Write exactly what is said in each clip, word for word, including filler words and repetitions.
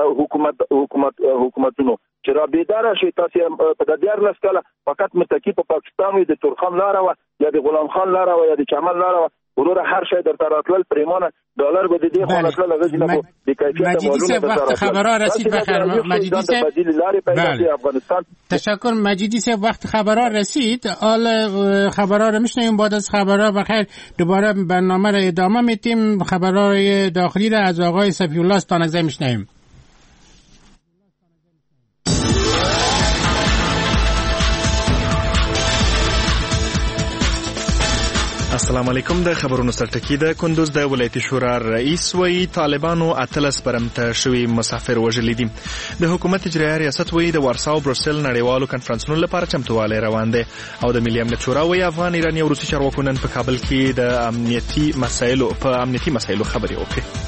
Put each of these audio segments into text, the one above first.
حکومت حکومت حکومتونو چې را بیدار شي تاسو په د دیار لاس کله فقط متکی په پاکستان وي د تورخم لار او یا د غلام خان لار او یا د چمن لار ورور هر شي در تراتل پریمانه دلار به دې خو نسل لږه نه د کیفیت مولونه وقت خبرها رسید بخیر مجیدی صاحب افغانستان تشکر مجیدی صاحب وقت خبرها رسید حال خبرها رو میشنویم بعد از خبرها بخیر دوباره برنامه رو ادامه میدیم خبرهای داخلی رو از آقای صفی الله استانکزی میشنویم. السلام علیکم. د خبرونو سرټکی د کندوز د ولایتي شورا رئیس وی طالبانو اتلس پرمته شوی مسافر وژلي دي. د حکومت اجرایي ریاست وی د وارساو بروسل نړیوالو کنفرانسونو لپاره چمتووالی روان دي او د ملي امنیت شورا وی افغان ایرانی او روسي چارواکو نن په کابل کې د امنیتي مسایلو په امنیتي مسایلو خبرې وکړي.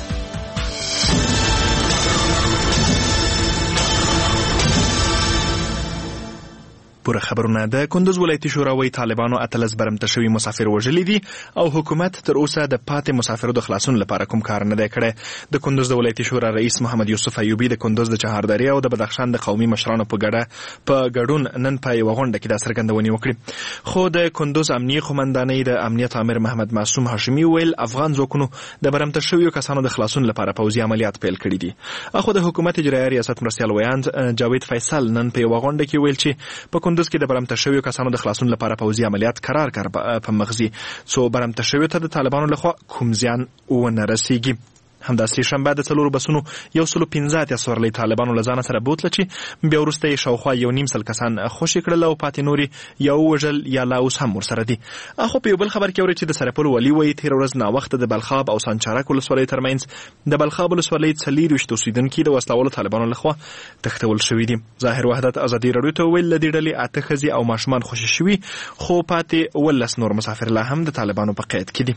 پوره خبرونه د کندوز ولایتي شورا وی طالبانو اتلس برمته شوی مسافر وژلي دي او حکومت تر اوسه د پاتې مسافرو د خلاصون لپاره کوم کار نه دی کړی. د کندوز د ولایتي شورا رئیس محمد یوسف ایوبی د کندوز د چهاردری او د بدخشان د قومي مشرانو په ګډه په ګډون نن په یو غونډه کې د څرګندونې وکړي. خو د کندوز امنیه قومندانۍ د امنیت امر محمد معصوم هاشمي ویل افغان ځواکونو د برمته شویو کسانو د خلاصون لپاره پوځي عملیات پیل کړي دي. اخو د حکومت اجرایي ریاست مرستیال ویاند جاوید فیصل نن په یو غونډه کې ویل چې په کندوز کې د برمته شویو کسانو د خلاصون لپاره پوځي عملیات قرار کړ په مغزي څو برمته شویو ته د طالبانو لخوا کوم زیان ونه رسیږي. همداسې شنبه د څلورو بسونو یو سلو پنځه اتیا سورلۍ طالبانو له ځانه سره بوتله چې بیا وروسته یې شاوخوا یو نیم سل کسان خوشي کړل او پاتې نورې یا ووژل یا لا اوس هم ورسره دي. اخو په یو بل خبر کې اورئ چې د سرپل والي وایي تېره ورځ ناوخته د بلخاب او سانچارک ولسوالۍ ترمنځ د بلخاب ولسوالۍ څلېرویشت اوسېدونکي د وسلوالو طالبانو لخوا تښتول شوي دي. ظاهر وحدت ازادي راډیو ته وویل له دې ډلې اته ښځې او ماشومان خوشي شوي خو پاتې اوولس نور مسافر لا هم د طالبانو په قید کې دي.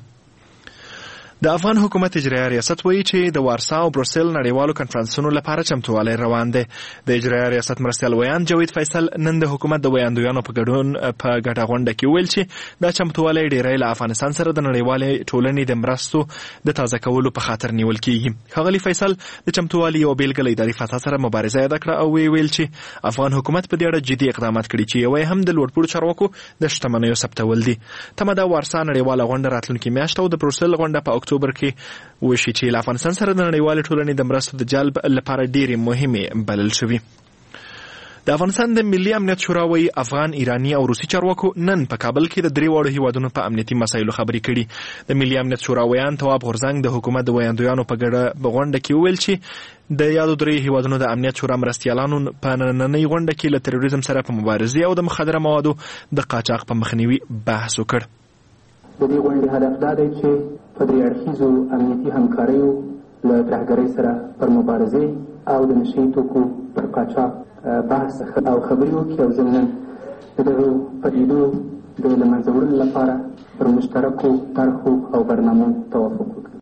د افغان حکومت اجرایي ریاست وایي چې د وارسا او بروسل نړیوالو کنفرانسونو لپاره چمتووالی روان دی. د اجرایي ریاست مرستیال ویاند جاوید فیصل نن د حکومت د ویاندویانو په ګډون په ګډه غونډه کې ویل چې دا چمتووالی ډیری له افغانستان سره د نړیوالې ټولنې د مرستو د تازه کولو په خاطر نیول کیږي. ښاغلي فیصل د چمتووالي یو بیلګه له اداري فساد سره مبارزه یاده کړه او ویل چې افغان حکومت په دې اړه جدي اقدامات کړي چې یو هم د لوړپوړو چارواکو د شتمنیو ثبتول دي. تمه ده وارسا نړیواله غونډه راتلونکي میاشت او د بروسل غونډه په اکتوبر کې وشي چې له افغانستان سره د نړیوالې ټولنې د مرستو د جلب لپاره ډېرې مهمې بلل شوي. د افغانستان د ملي امنیت شورا وایي افغان ایرانی او روسي چارواکو نن په کابل کې د درې واړو هیوادونو په امنیتي مسایلو خبرې کړي. د ملي امنیت شورا ویان تواب غورزنګ د حکومت د ویاندویانو په ګډه غونډه کې وویل چې د یادو درې هیوادونو د امنیت شورا مرستیالانو په نننۍ غونډه کې له تروریزم سره په مبارزې او د مخدره موادو د قاچاق په مخنیوي بحث وکړ. د دې غونډې هدف دا دی چې په درې اړخیزو امنیتي همکاریو له ترهګرۍ سره پر مبارزې او د نشهیي توکو پر قاچاق بحث او خبرې وکړي او ضمناً د دغو پدیدو د له منځه وړلو لپاره پر مشترکو طرحو او برنامو توافق وکړي.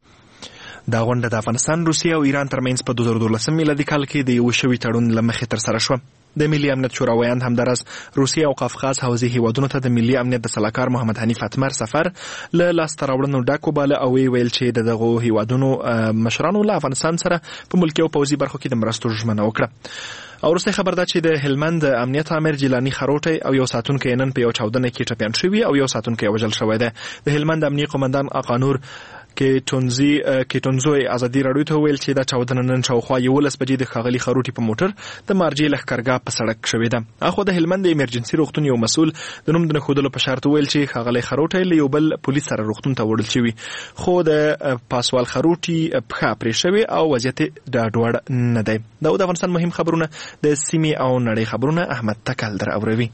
دا غونډه د افغانستان، روسیې او ایران ترمنځ په دوه زره دولسم میلادي کال کې د یو شوي تړون له مخې ترسره شوه. د ملي امنیت شورا ویاند همداراز روسیې او قفقاز حوزې هیوادونو ته د ملي امنیت د سلاکار محمد حنیف اتمر سفر له لاسته راوړنو ډک وباله او ویل چې د دغو هیوادونو مشرانو له افغانستان سره په ملکي او پوځي برخو کې د مرستو ژمنه وکړه. او وروسته خبر ده چې د هلمند امنیت امر جیلانی خروټی او یو ساتونکی نن په یو چاودنه کې ټپیان شوي او یو ساتونکی وژل شوی دی. د هلمند امنیه قومندان اقانور کیټونزي کیټونزوی ازادي راډیو ته ویل چې دا چاودنه نن شاوخوا یولس بجې د ښاغلي خروټي په موټر د مارجې لښکرګاه په سړک شوې ده. اخو د هلمند د ایمرجنسي روغتون یو مسؤل د نوم د نښودلو په شرط ویل چې ښاغلی خروټی له یو بل پولیس سره روغتون ته وړل شوي خو د پاسوال خروټي پښه پرې شوې او وضعیت ډاډوړ نه دی. دا د افغانستان مهم خبرونه د سیمې او نړۍ خبرونه احمد تکل در اوروي.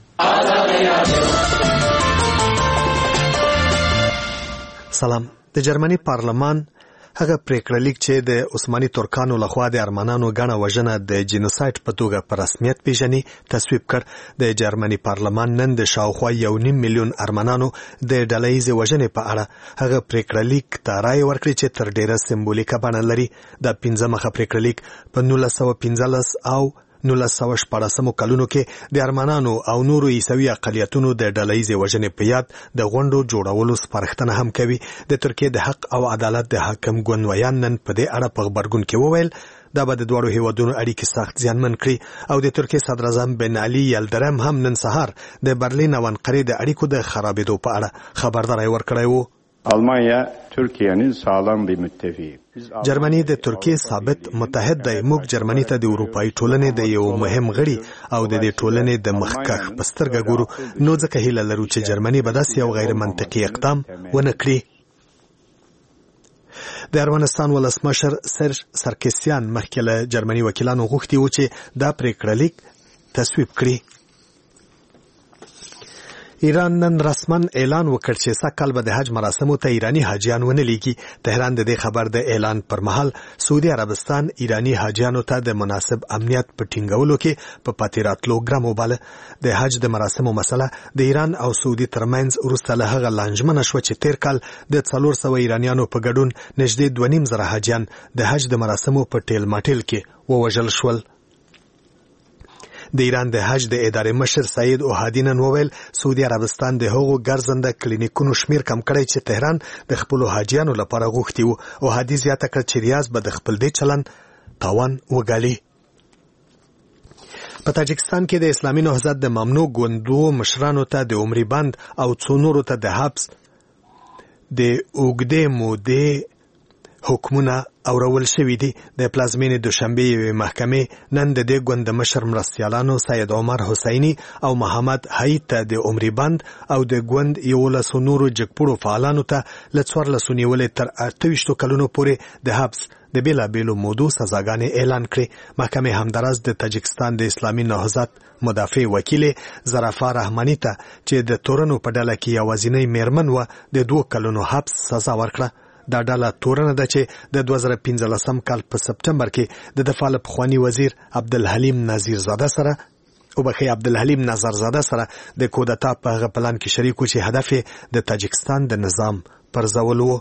سلام. د جرمني پارلمان هغه پریکړه لیک چې د عثماني ترکانو لخوا د ارمنانو ګڼه وژنه د جینوساید په توګه په رسمیت پیژني تصویب کړ. د جرمني پارلمان نن د شاوخوا یو نیم میلیون ارمنانو د ډلهییزې وژنې په اړه هغه پریکړه لیک ته رایې ورکړې چې تر ډیره سمبولیکه بڼه لري. د پنځه مخه پریکړه لیک په نولس سوه پنځلس او نولس سوه شپاړسمو کلونو کې د ارمنانو او نورو عیسوي اقلیتونو د ډلهییزې وژنې په یاد د غونډو جوړولو سپارښتنه هم کوي. د ترکیې د حق او عدالت د حاکم ګوندویان نن په دې اړه په غبرګون کې وویل دا به د دواړو هیوادونو اړیکې سخت زیانمن کړي او د ترکیې صدر اعظم بن علي یلدرم هم نن سهار د برلین او انقرې د اړیکو د خرابېدو په اړه خبرداری ورکړی و. Almanya Türkiye'nin sağlam bir müttefiği. جرمني د ترکیې ثابت متحد دی. موږ جرمني ته د اروپایي ټولنې د یو مهم غړي او د دې ټولنې د مخکښ په سترګه ګورو، نو ځکه هیله لرو چې جرمني به داسې یو غیر منطقي اقدام ونه کړي. د ارمنستان ولسمشر سرژ سرکسیان مخکې له جرمني وکیلانو غوښتي و چې دا پریکړه لیک تصویب کړي. ایران نن رسما اعلان وکړ چې سږ کال به د حج مراسمو ته ایرانی حاجیان ونه لیږي. تهران د دې خبر د اعلان پر مهال سعودي عربستان ایرانی حاجیانو ته د مناسب امنیت په ټینګولو کې په پاتې راتلو ګرم وباله. د حج د مراسمو مسله د ایران او سعودي ترمنځ وروسته له هغه لانجمنه شوه چې تیر کال د څلور سوه ایرانیانو په ګډون نږدې دوه نیم زره حاجیان د حج د مراسمو په ټیل ماټیل کې ووژل شول. د ایران د حج د ادارې مشر سعید اوهادي نن وویل سعودي عربستان د هغو ګرځنده کلینیکونو شمیر کم کړی چې تهران د خپلو حاجیانو لپاره غوښتي وو. اوهادي زیاته کړه چې ریاض به د خپل دې چلن تاوان وګالي. په تاجکستان کې د اسلامي نهضت د ممنوع ګوندو مشرانو ته د عمري بند او څو نورو ته د حبس د اوږدې مودې حکمونه اورول شوي دي. د پلازمینې دوشنبې یوې محکمې نن د دې ګوند د مشر مرستیالانو سید عمر حسیني او محمد حید ته د عمري بند او د ګوند یولسو نورو جګپوړو فعالانو ته له څوارلسو نیولې تر اته ویشتو کلونو پورې د حبس د بېلابېلو مودو سزاګانې اعلان کړې. محکمې همداراز د تاجکستان د اسلامي نهضت مدافع وکیل زرافه رحماني ته چې د تورنو په ډله کې یوازینۍ میرمن وه د دوه کلونو حبس سزا ورکړه. دا ډله تورنه ده چې د دوه زره پنځلسم کال په سپټمبر کې د دفاع له پخواني وزیر عبدالحلیم نظیرزاده سره وبخښئ عبدالحلیم نظرزاده سره د کودتا په هغه پلان کې شریک و چې هدف یې د تاجکستان د نظام پرځول و.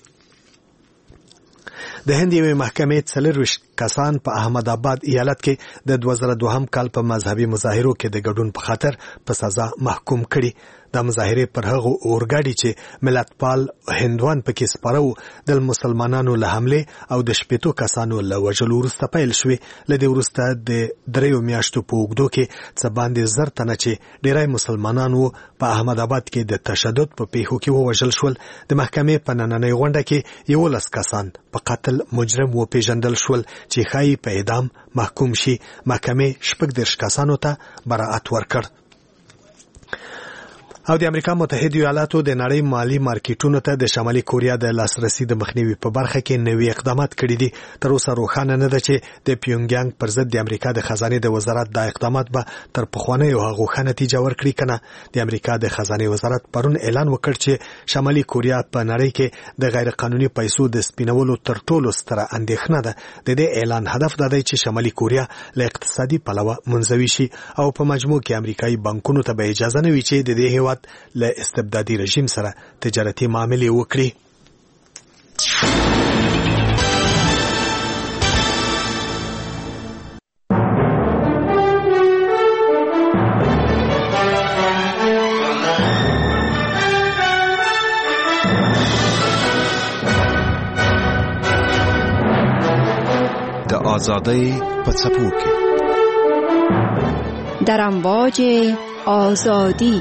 د هند یوې محکمې څلرویشت کسان په احمد آباد ایالت کې د دوه زره دوهم کال په مذهبي مظاهرو کې د ګډون په خاطر په سزا محکوم کړي. دا مظاهرې پر هغو اورګاډي چې ملتپال هندوان پکې سپاره وو د مسلمانانو له حملې او د شپېتو کسانو له وژلو وروسته پیل شوې. له دې وروسته د دریو میاشتو په اوږدو کې څه باندې زر تنه چې ډیری مسلمانان وو په احمد آباد کې د تشدد په پیښو کې ووژل شول. د محکمې په نننۍ غونډه کې یولس کسان په قتل مجرم وپېژندل شول چې ښایي په اعدام محکوم شي. محکمې شپږ دېرش کسانو ته براءت ورکړ. او د امریکا متحده ایالاتو د نړۍ مالی مارکیټونو ته د شمالي کوریا د لاسرسي د مخنیوي په برخه کې نوي اقدامات کړي دي. تر اوسه روښانه نه ده چې د پیونګیانګ پر ضد د امریکا د خزانې د وزارت دا اقدامات به تر پخوانیو هغو ښه نتیجه ورکړي که نه. د امریکا د خزانې وزارت پرون اعلان وکړ چې شمالي کوریا په نړۍ کې د غیر قانوني پیسو د سپینولو تر ټولو ستره اندېښنه ده. د دې اعلان هدف دا دی چې شمالي کوریا له اقتصادي پلوه منزوي شي او په مجموع کې امریکایي بانکونو ته به اجازه نه وي چې د دې هیواد له استبدادي رژیم سره تجارتي معاملې وکړي. د آزادۍ په څپو کې در امواج آزادی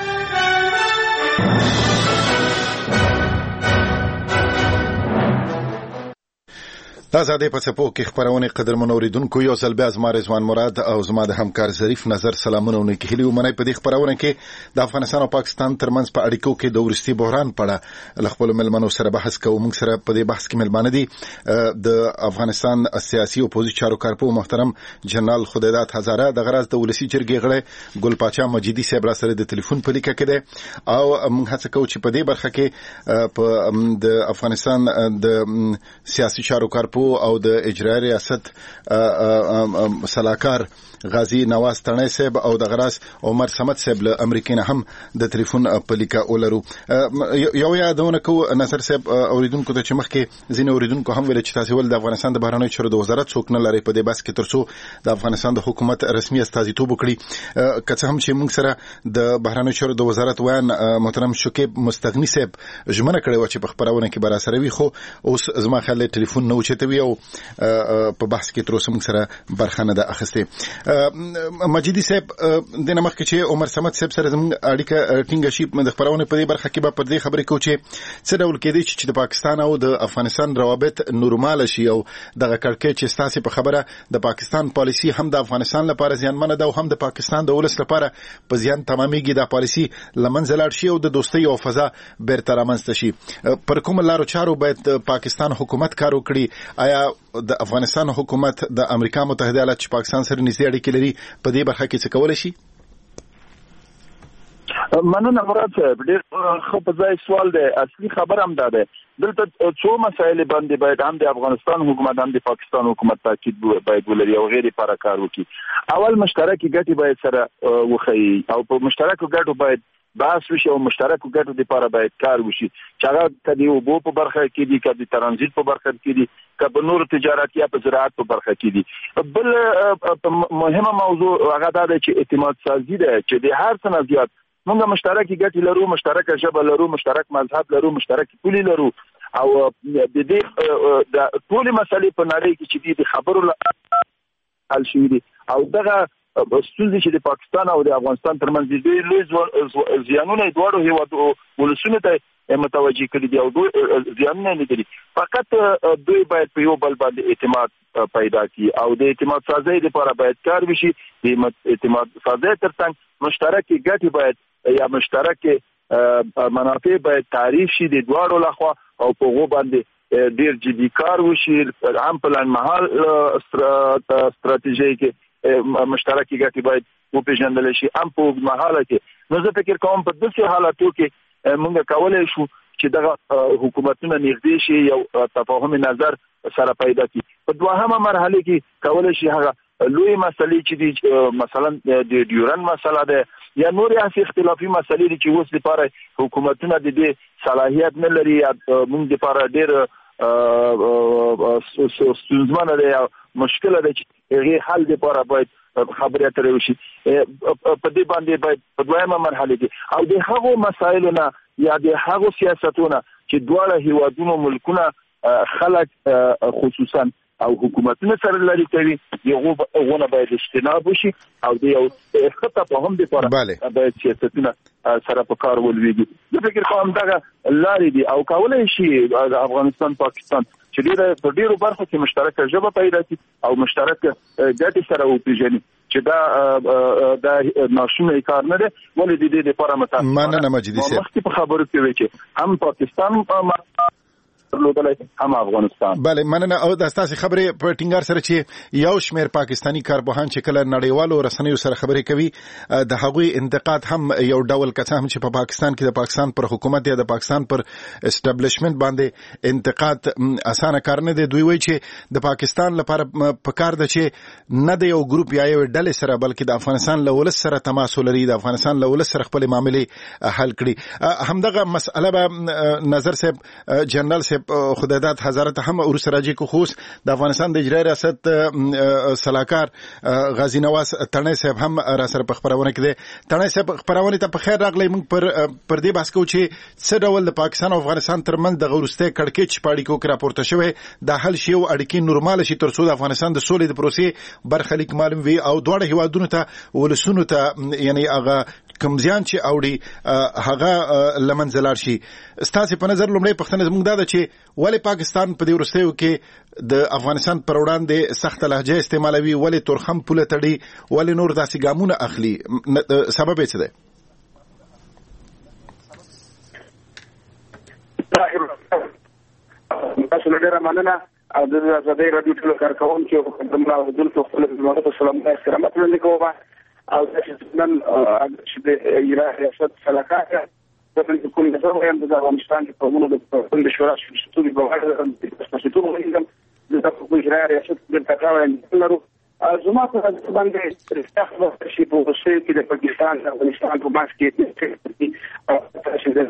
د آزادۍ په څپو کې خپرونې قدرمنو اوریدونکو یو ځل بیا زما رضوان مراد او زما د همکار ظریف نظر سلامونه ونه کې هیلې ومنئ. په دې خپرونه کې د افغانستان او پاکستان ترمنځ په اړیکو کې د وروستي بحران په اړه له خپلو مېلمنو سره بحث کوو. موږ سره په دې بحث کې مېلمانه دي د افغانستان سیاسي او پوځي چارو کارپوه محترم جنرال خدایداد هزاره، دغه راز د ولسي جرګې غړی ګل پاچا مجیدي صاحب را سره د ټلیفون په لیکه کې دی او موږ هڅه کوو چې په دې برخه کې په د افغانستان د سیاسي چارو کارپوه او د اجرایي ریاست سلاکار غازی نواز تڼۍ صاحب او د غراس عمر صمد صاحب له امریکا نه هم د ټلیفون په لیکه ولرو. یو یادونه کو نصر صاحب اوریدونکو ته چې مخکې ځینې اوریدونکو هم ویل چې تاسو ول د افغانستان د بهرنیو چارو د وزارت څوک نه لري په دې بحث کې ترڅو د افغانستان د حکومت رسمي استازیتوب وکړي. که څه هم چې موږ سره د بهرنیو چارو د وزارت ویان محترم شکیب مستغنی صاحب ژمنه کړې و چې په خبرونه کې برا سره وي، خو اوس زما خیال ټلیفون نه اوچته کوي او په بحث کې تر اوسه موږ سره برخه نه ده اخیستې. مجیدي صاحب د نمخ کې چې عمر صمد صاحب سره زموږ اړیکه ټینګه شي د خبرونه په دې برخه کې به پر دې خبرې کوو چې څه ډول کېدی چې د پاکستان او د افغانستان روابط نورمال شي او دغه کړکېچ چې ستاسو په خبره د پاکستان پالیسی هم د افغانستان لپاره زیانمنه ده او هم د پاکستان د ولس لپاره په زیان تمامېږي. دا پالیسی لمنځه لاړ شي او د دوستۍ او فضا بیرته رامنځته شي. پر کوم لارو چارو باید پاکستان حکومت کار وکړي؟ آیا د افغانستان حکومت د امریکا متحده ایالات چې پاکستان سره نږدې اړیکې لري په دې برخه کې څه کولی شي؟ مننه مراد صاحب، ډېر ښه په ځای سوال دی. اصلي خبر هم دا دی دلته څو مسایل باندې باید هم د افغانستان حکومت هم د پاکستان حکومت تاکید باید ولري او غیر لپاره کار وکړي. اول مشترکې ګټې باید سره وښیي او په مشترکو ګټو باید بحث وشي او مشترکو ګټو لپاره باید کار وشي چې هغه که د اوبو په برخه کې دي، که د ترانزیت په برخه کې دي، که په نور تجارت یا په زراعت په برخه کې دي. بل مهمه موضوع هغه دا ده چې اعتماد سازي ده چې د هر څه نه زیات موږ مشترکې ګټې لرو، مشترکه ژبه لرو، مشترک مذهب لرو، مشترک پولي لرو او د دې د ټولې مسلې په نړۍ کې چې دي د خبرو حل شوي دي او دغه ستونزې چې د پاکستان او د افغانستان ترمنځ دي دوی لوی زیانونه دواړو هېوادو ولسونو ته متوجه کړي دي او دوی زیانونه نه دي. فقط دوی باید په یو بل باندې اعتماد پیدا کړي او د اعتماد سازۍ لپاره باید کار وشي. د اعتماد سازۍ ترڅنګ مشترکې ګټې باید یا مشترک منافع باید تعریف شي د دواړو لخوا او په هغو باندې ډیر جدي کار وشي. هم په لنډمهال ستراتیژۍ کې مشترکې ګټې باید وپېژندل شي، هم په اوږدمهاله کې. نو زه فکر کوم په داسې حالاتو کې موږ کولی شو چې دغه حکومتونه نږدې شي، یو تفاهم نظر سره پیدا کړي. په دوهمه مرحله کې کولی شي هغه لوی مسلې چې دي مثلا د ډیورن مسله ده یا نور هغه اختلافي مسلې دي چې اوس لپاره حکومتونه د دې صلاحیت نه لري یا موږ لپاره ډېر ستونزمنه ده یا مشکله ده چې هغې حل لپاره باید خبرې اترې وشي. په دې باندې باید په دویمه مرحله کې او د هغو مسایلو نه یا د هغو سیاستونو چې دواړه هیوادونو ملکونه خلک خصوصا او حکومتونه سره لري کوي دغه باید اجتناب وشي او د یو ښه تفاهم لپاره باید سیاستونه سره په کار ولویږي. زه فکر کوم دغه لارې دي او کولی شي د افغانستان پاکستان چې ډېره په ډېرو برخو کې مشترکه ژبه پیدا کړي او مشترکه ګټې سره وپېژني چې دا دا ناشونی کار نه دی. ولې د دې لپاره متاسفانه مننه مجیدي صاحب مخکې په خبرو کې وی چې هم پاکستان هم افغانستان. بله مننه. او د تاسو خبرې په ټینګار سره چې یو شمېر پاکستانی کارپوهان چې کله نړیوالو رسنیو سره خبرې کوي د هغوی انتقاد هم یو ډول کڅه هم چې په پاکستان کې د پاکستان پر حکومت یا د پاکستان پر اسټابلیشمنت باندې انتقاد اسانه کار نه دی. دوی وایي چې د پاکستان لپاره پکار ده چې نه د یو ګروپ یا یو ډلې سره بلکې د افغانستان له ولس سره تماس ولري، د افغانستان له ولس سره خپل معاملې حل کړي. همدغه مسأله به نظر صاحب جنرال صاحب خدادات حضرت هم ورس راځي کو خوس د افغانستان د اجرایي ریاست صلاحکار غازی نواز تڼۍ صاحب هم را سره په خبرونه کې دي. تڼۍ صاحب خبرونه ته په خیر راغلی. موږ پر پر دې بحث کوو چې څه ډول د پاکستان او افغانستان ترمنځ د غورسته کړکېچ پاړیکو کې راپورته شوی د حل شي او اړیکې نورمال شي تر څو د افغانستان د سولې د پروسې برخلیک معلوم وي او دواړه هیوادونو ته ولسونو ته یعنی هغه کوم زیان چې اوړي هغه لمنځه لاړ شي. ستاسو په نظر لومړی پوښتنه زموږ دا ده چې ولې پاکستان په دې وروستیو کې د افغانستان پر وړاندې سخت لهجه استعمالوي، ولې تورخم پوله تړي، ولې نور داسې ګامونه اخلي؟ سبب یې څه دی؟ تاسو له ډېره مننه او د ازادۍ راډیو ټولو کارکوونکو او د ملاحظونکو خپل خدماتو سلام او احترامات وړاندې کوم. او چې نن چې د اجرایي ریاست صلاحکار د کوم نظر وایم د افغانستان په موږ د د شورا شورا په اړه د تاسو وینم د تاسو اجرایي ریاست د تکاوین لرو. زما په باندې رښتیا شي په وسیله کې د پاکستان او افغانستان په ماس کې او تاسو د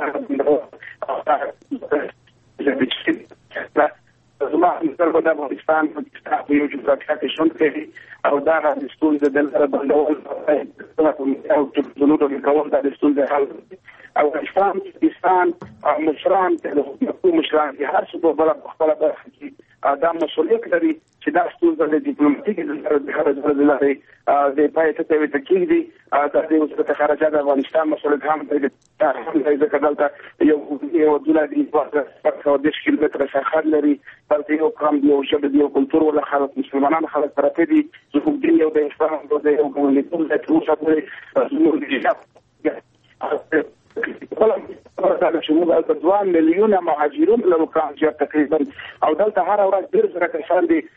هغه زما مثال د افغانستان په یو جغرافیایي شون کې او دا د ستونزې د لاره بندول او د جنوب د کول د ستونزې حل او افغانستان پاکستان او مشران د حکومت مشران هر څه په بل خپل برخه کې دا مسؤلیت لري چې دا ستونزه د ډیپلوماټیک د هر ځل لري د پای ته ته وتکې دي د دې وزارت خارجه د افغانستان مسؤلیت هم د هم د کډالته یو یو دولت دی په د کیلومتر سرحد لري بلکې یو کم دی او شبه دی او کلتور ولا خلک مسلمانان خلک طرف دي زموږ دین یو د اسلام د یو کومنیټ د روسا په زموږ دي دا چې موږ د دوه میلیونه مهاجرون له اوکرانیا تقریبا او دلته هر ورځ ډیر زره کسان دي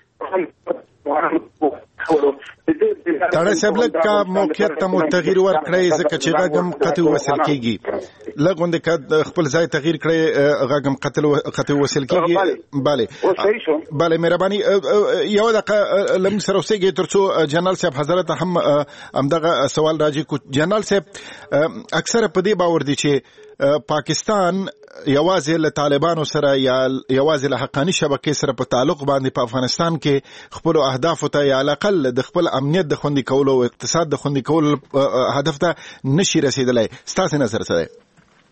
تړه سبلک کا موقعیت ته مو تغییر ورکړی ځکه چې غاګم قطع وصل کیږي لګوند ک خپل ځای تغییر کړی غاګم قتل قطع وصل کیږي bale bale مهرباني یو دغه لم سره اوسېږي ترڅو جنرال صاحب حضرت هم همدغه سوال راځي کو جنرال صاحب اکثر په دې باور دي چې پاکستان یوازې له طالبانو سره یا یوازې له حقانی شبکې سره په تعلق باندې په افغانستان کې خپل اهداف ته یا اقل د خپل امنیت د خوندي کولو او اقتصاد د خوندي کولو هدف ته نشي رسیدلای ستاسو نظر څه دی؟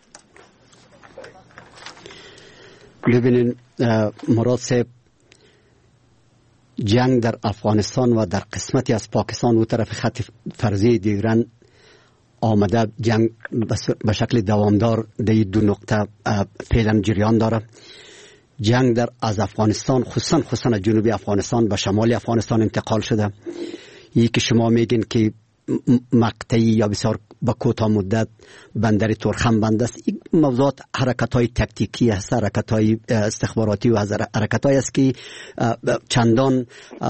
ببینین مراد صاحب جنگ در افغانستان و در قسمتی از پاکستان و طرف خط فرضی دیران آمده جنگ به شکل دوامدار در دو نقطه فعلا جریان داره. جنگ در از افغانستان خصوصا خصوصا جنوبی افغانستان به شمالی افغانستان انتقال شده. یکی شما میگین که مقطعی یا بسیار با کوتاه مدت بندر تورخم بند است. این موضوعات حرکت‌های تکتیکی است، حرکت‌های استخباراتی و حرکت‌های است که چندان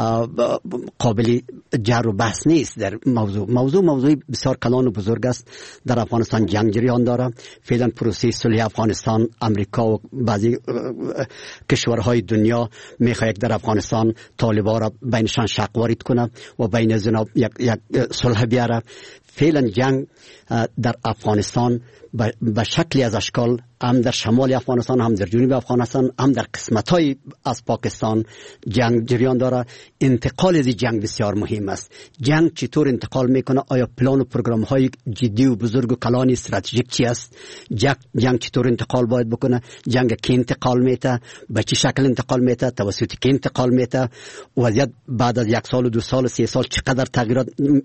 قابل جر و بحث نیست در موضوع. موضوع موضوع بسیار کلان و بزرگ است. در افغانستان جنگ جریان داره. فعلا پروسه صلح افغانستان، امریکا و بعضی کشورهای دنیا می‌خواهد در افغانستان طالبان را بینشان شق وارد کنه و بین جناب یک یک صلح بیاره. فعلا جنگ در افغانستان به شکلی از اشکال هم در شمال افغانستان، هم در جنوب افغانستان، هم در قسمت‌های از پاکستان جنگ جریان داره. انتقال از جنگ بسیار مهم است. جنگ چطور انتقال میکنه؟ آیا پلان و پروگرام‌های جدی و بزرگ و کلان استراتژیک چی است؟ جنگ, جنگ چطور انتقال باید بکنه؟ جنگ کی انتقال میته؟ به چه شکل انتقال میته؟ توسط کی انتقال میته؟ وضعیت بعد از یک سال و دو سال و سه سال چقدر تغییرات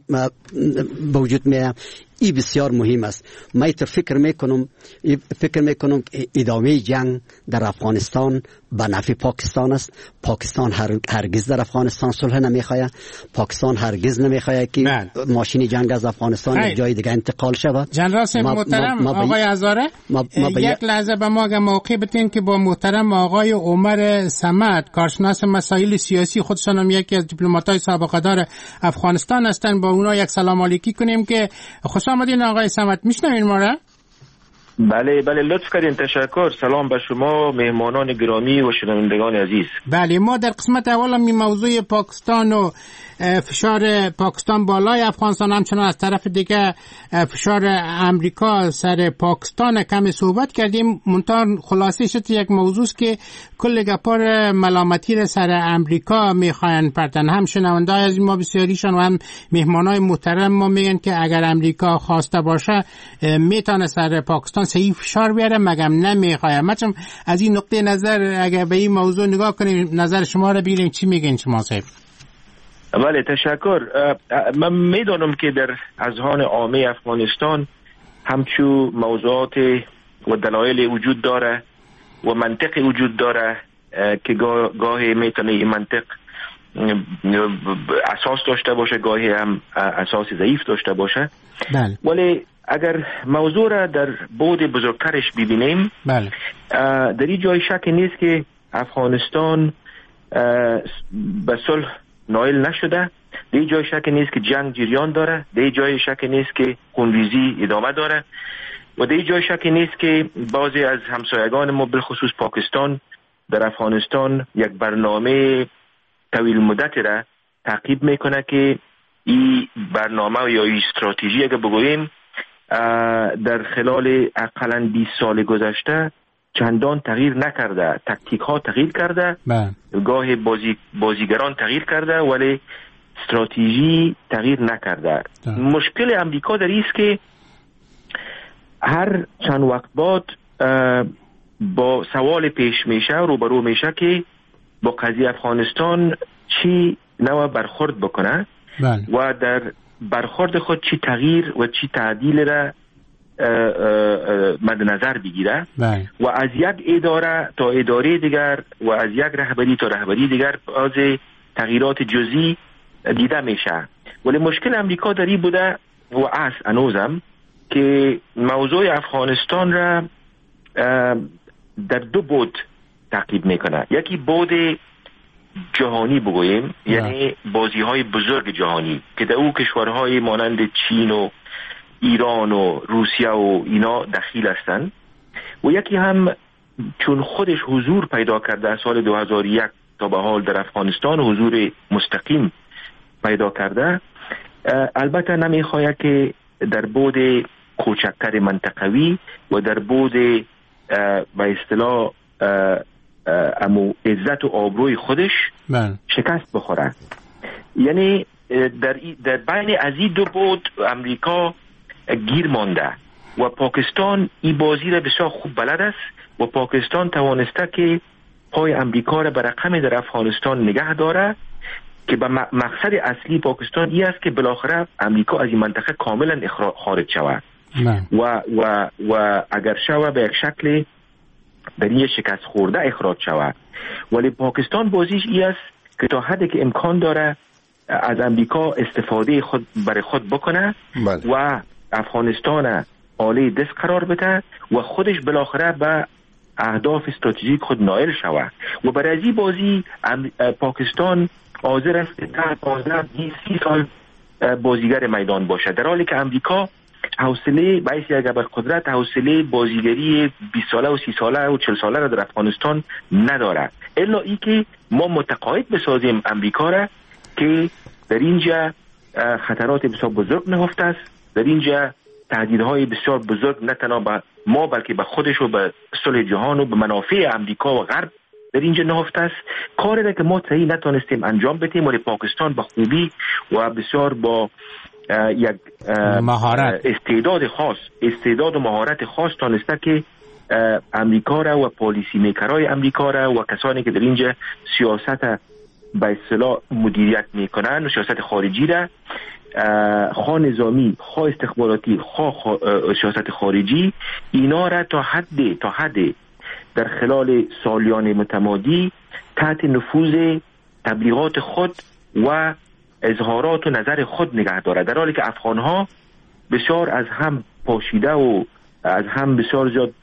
به وجود میاد؟ این بسیار مهم است. من فکر میکنم فکر میکنم ادامه جنگ در افغانستان به نفع پاکستان است. پاکستان هر هرگز در افغانستان صلح نمیخواد. پاکستان هرگز نمیخواد که من. ماشین جنگ از افغانستان یک جای دیگه انتقال شود. جنرال محترم آقای هزاره یک لحظه به ما موقع بتین که با محترم آقای عمر صمد کارشناس مسائل سیاسی، خودشان هم یکی از دیپلمات‌های سابقه دار افغانستان هستند، با اونا یک سلام علیکی کنیم. که خوش آمدین آقای صمد، میشنوین ما را؟ بله بله لطف کردین، تشکر. سلام به شما مهمانان گرامی و شنوندگان عزیز. بله ما در قسمت اول هم موضوع پاکستان و فشار پاکستان بالای افغانستان، همچنان از طرف دیگه فشار امریکا سر پاکستان کمی صحبت کردیم. منتها خلاصه شد یک موضوع است که کل گپار ملامتی را سر امریکا میخواین پرتن. هم شنونده از ما بسیاریشان و هم مهمانای محترم ما میگن که اگر امریکا خواسته باشه میتونه سر پاکستان صحیح فشار بیاره، مگم نمیخواد. مثلا از این نقطه نظر اگر به این موضوع نگاه کنیم، نظر شما را بگیریم، چی میگین شما صاحب؟ بله تشکر. من میدانم که در اذهان عامه افغانستان همچو موضوعات و دلایل وجود داره و منطق وجود داره که گاهی میتونه این منطق اساس داشته باشه، گاهی هم اساس ضعیف داشته باشه. بله. ولی اگر موضوع را در بعد بزرگترش ببینیم، بله. در این جای شک نیست که افغانستان به صلح نائل نشده. در این جای شک نیست که جنگ جریان داره. در این جای شک نیست که خونریزی ادامه داره و در این جای شک نیست که بعضی از همسایگان ما بالخصوص پاکستان در افغانستان یک برنامه طویل مدت را تعقیب میکنه که این برنامه یا این استراتژی اگر بگوییم در خلال اقلاً بیست سال گذشته چندان تغییر نکرده. تکتیک ها تغییر کرده، گاه بازی بازیگران تغییر کرده، ولی استراتژی تغییر نکرده. ده. مشکل امریکا در این است که هر چند وقت بعد با سوال پیش میشه، روبرو میشه که با قضیه افغانستان چی نوع برخورد بکنه بله. و در برخورد خود چی تغییر و چی تعدیل را مد نظر بگیره بله. و از یک اداره تا اداره دیگر و از یک رهبری تا رهبری دیگر از تغییرات جزئی دیده میشه. ولی مشکل امریکا در این بوده و از انوزم که موضوع افغانستان را در دو بود تعقیب میکنه. یکی بود جهانی بگوییم، یعنی بازی های بزرگ جهانی که در او کشورهای مانند چین و ایران و روسیه و اینا دخیل هستند، و یکی هم چون خودش حضور پیدا کرده از سال دو هزار و یک تا به حال در افغانستان حضور مستقیم پیدا کرده، البته نمیخواهد که در بود کوچکتر منطقوی و در بود به اصطلاح امو عزت و آبروی خودش من. شکست بخوره. یعنی در, در بین از این دو بود امریکا گیر مانده و پاکستان این بازی را بسیار خوب بلد است و پاکستان توانسته که پای امریکا را به رقم در افغانستان نگه داره که به مقصد اصلی پاکستان این است که بالاخره امریکا از این منطقه کاملا خارج شود و و و اگر شود به یک شکل در این شکست خورده اخراج شود. ولی پاکستان بازیش این است که تا حدی که امکان داره از امریکا استفاده خود برای خود بکنه بله. و افغانستان آله دست قرار بده و خودش بالاخره به اهداف استراتژیک خود نائل شود. و برای این بازی پاکستان حاضر است که تا پانزده بیست سال بازیگر میدان باشه، در حالی که امریکا حوصله باعث یک قدرت حوصله بازیگری بیست ساله و سی ساله و چهل ساله را در افغانستان نداره، الا ای که ما متقاعد بسازیم امریکا را که در اینجا خطرات بسیار بزرگ نهفته است، در اینجا تهدیدهای بسیار بزرگ نه تنها به ما بلکه به خودش و به صلح جهان و به منافع امریکا و غرب در اینجا نهفته است. کاری را که ما صحیح نتونستیم انجام بدیم، ولی پاکستان به خوبی و بسیار با یک مهارت استعداد خاص استعداد و مهارت خاص تانسته که امریکا را و پالیسی میکرای امریکا را و کسانی که در اینجا سیاست به اصطلاح مدیریت میکنن و سیاست خارجی را، خواه نظامی، خواه استخباراتی، خواه سیاست خارجی، اینا را تا حد تا حد در خلال سالیان متمادی تحت نفوذ تبلیغات خود و اظهارات و نظر خود نگه داره، در حالی که افغانها بسیار از هم پاشیده و از هم بسیار زیاد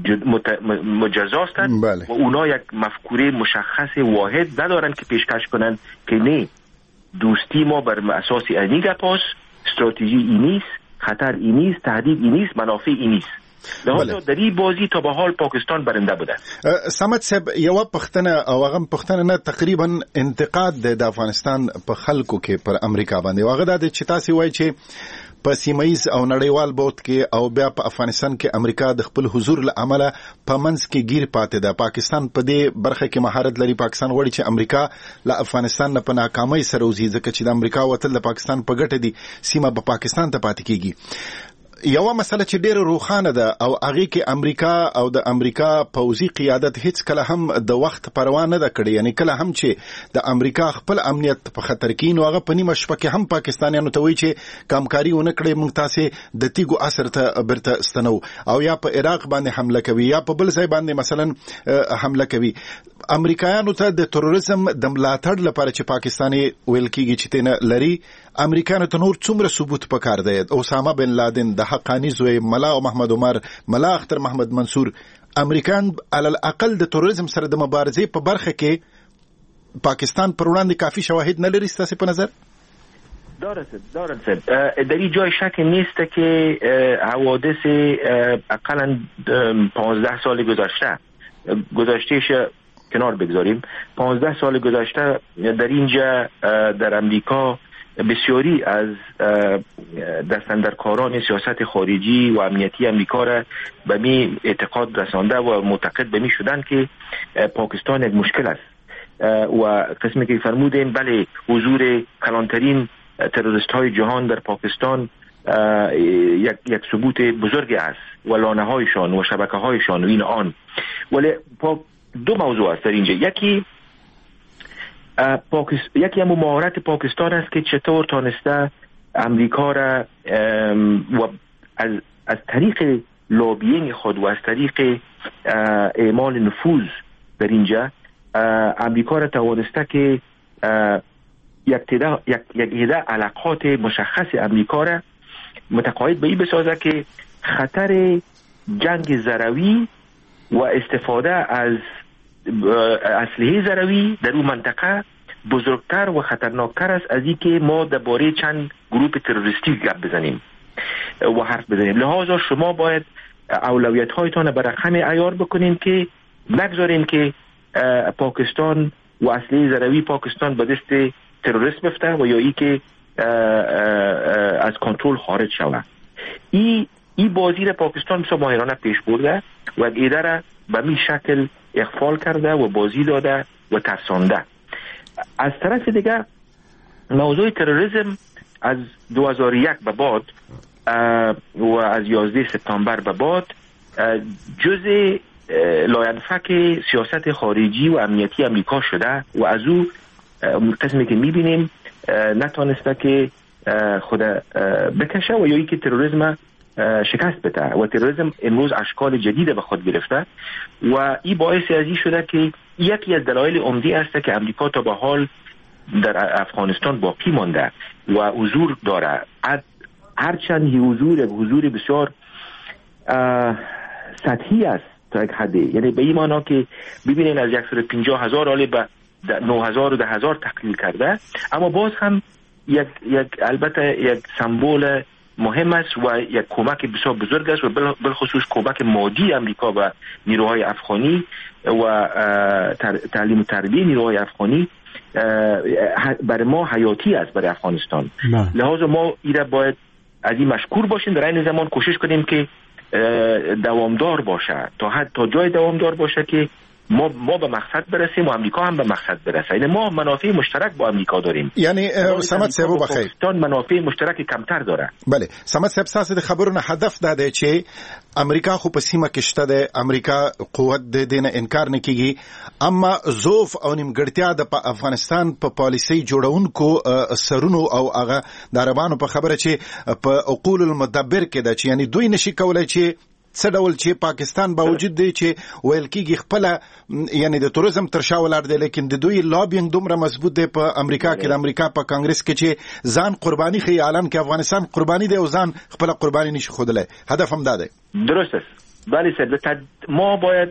مجزا هستند بله. و اونا یک مفکوره مشخص واحد ندارن که پیشکش کنن که نه، دوستی ما بر اساس اینی گپاس، استراتژی این نیست، خطر این نیست، تهدید این نیست، منافع این نیست. بله. در این بازی تا به حال پاکستان برنده بوده. سمت صاحب یو پختنه او هغه پختنه نه تقریبا انتقاد د افغانستان په خلکو کې پر امریکا باندې واغه د چې تاسو وایي چې په سیمایز او نړیوال بوت کې او بیا په افغانستان کې امریکا د خپل حضور له عمله په منځ کې گیر پاتې ده. پاکستان په دې برخه کې مهارت لري. پاکستان غواړي چې امریکا له افغانستان نه په ناکامۍ سره وځي، ځکه چې د امریکا وتل د پاکستان په ګټه دي، سیمه په پاکستان ته پاتې کیږي. یو مسله چې ډیره روښانه ده او هغه کې امریکا او د امریکا پوځي قیادت هیڅ کله هم د وخت پروا نه ده کړې، یعنی کله هم چې د امریکا خپل امنیت په خطر کې نو هغه په نیمه شپه کې هم پاکستانیانو ته وایي چې کمکاري ونه کړې، موږ تاسو د تیګو اثر ته برته ستنو، او یا په عراق باندې حمله کوي یا په بل ځای باندې مثلا حمله کوي. امریکایانو ته د تروریزم د ملاتړ لپاره چې پاکستاني ویل کېږي چې تنه لري، امریکایانو ته نور څومره ثبوت پکار دی؟ اسامه بن لادن، د حقانی زوی ملا او محمد عمر، ملا اختر محمد منصور، امریکایان علل اقل د تروریزم سره د مبارزې په برخه کې پاکستان پر وړاندې کافی شواهد نه لري. ستاسو په نظر دارد دارد در این جای شک نیست که حوادث اقلا پانزده سال گذشته گذشتهش کنار بگذاریم، پانزده سال گذشته در اینجا در امریکا بسیاری از دستاندرکاران سیاست خارجی و امنیتی امریکا را به می اعتقاد رسانده و معتقد به می شدن که پاکستان یک مشکل است و قسمی که فرمودین بله حضور کلانترین تروریست های جهان در پاکستان یک یک ثبوت بزرگ است و لانه هایشان و شبکه هایشان و این آن. ولی دو موضوع است در اینجا. یکی پاکست... یکی هم مهارت پاکستان است که چطور تانسته امریکا را و از از طریق لابینگ خود و از طریق اعمال نفوذ در اینجا امریکا را توانسته که یک تعداد یک یک عده علاقات مشخص امریکا را متقاعد به این بسازه که خطر جنگ ضروی و استفاده از اسلحه ضروی در اون منطقه بزرگتر و خطرناکتر است از اینکه ما درباره چند گروه تروریستی گپ بزنیم و حرف بزنیم. لذا شما باید اولویت هایتان به رقم عیار بکنیم که نگذاریم که پاکستان و اسلحه ضروی پاکستان به دست تروریست بفته و یا ای که از کنترل خارج شود. این ای بازی را پاکستان بسیار ماهرانه پیش برده و ایده را به می شکل اخفال کرده و بازی داده و ترسانده. از طرف دیگه موضوع تروریسم از دو هزار و یک به بعد و از یازده سپتامبر به بعد جزء لاینفک سیاست خارجی و امنیتی امریکا شده و از او قسمی که میبینیم نتانسته که خود بکشه و یا ای که تروریسم شکست بده و تروریسم امروز اشکال جدید به خود گرفته و این باعث از این شده که یکی از دلایل عمده است که امریکا تا به حال در افغانستان باقی مانده و حضور داره. هرچند این حضور یک حضور بسیار سطحی است تا یک حدی، یعنی به این معنا که ببینین از صد و پنجاه هزار آلی به نه هزار و ده هزار تقلیل کرده، اما باز هم یک یک البته یک سمبل مهم است و یک کمک بسیار بزرگ است و بالخصوص کمک مادی امریکا و نیروهای افغانی و تعلیم و تربیت نیروهای افغانی برای ما حیاتی است برای افغانستان. لذا ما ایره باید از این مشکور باشیم، در این زمان کوشش کنیم که دوامدار باشه، تا حد تا جای دوامدار باشه که ما ما به مقصد برسیم و امریکا هم به مقصد برسه. یعنی ما منافع مشترک با امریکا داریم. یعنی سمت صاحب بخیر پاکستان منافع مشترک کمتر داره. بله سمت صاحب ساس د خبرونه هدف ده چې امریکا خو په سیمه کې شته ده، امریکا قوت د دینه انکار نه کیږي، اما ضعف او نیمګړتیا د افغانستان په پالیسي جوړونکو سرونو او هغه د عربانو په خبره چې په عقول المدبر کې ده چې یعنی دوی نشي کولای چې څه ډول چې پاکستان باوجود دی چې ویل کېږي خپل یعنی د توریزم تر شا ولاړ دی، لیکن د دوی لابینګ دومره مضبوط دی په امریکا کې، د امریکا په کانګرس کې چې ځان قرباني خي اعلان کې افغانستان قرباني دی او ځان خپل قرباني نشي ښودلی. هدف هم دا دی. درست است. بله صاحب، ما باید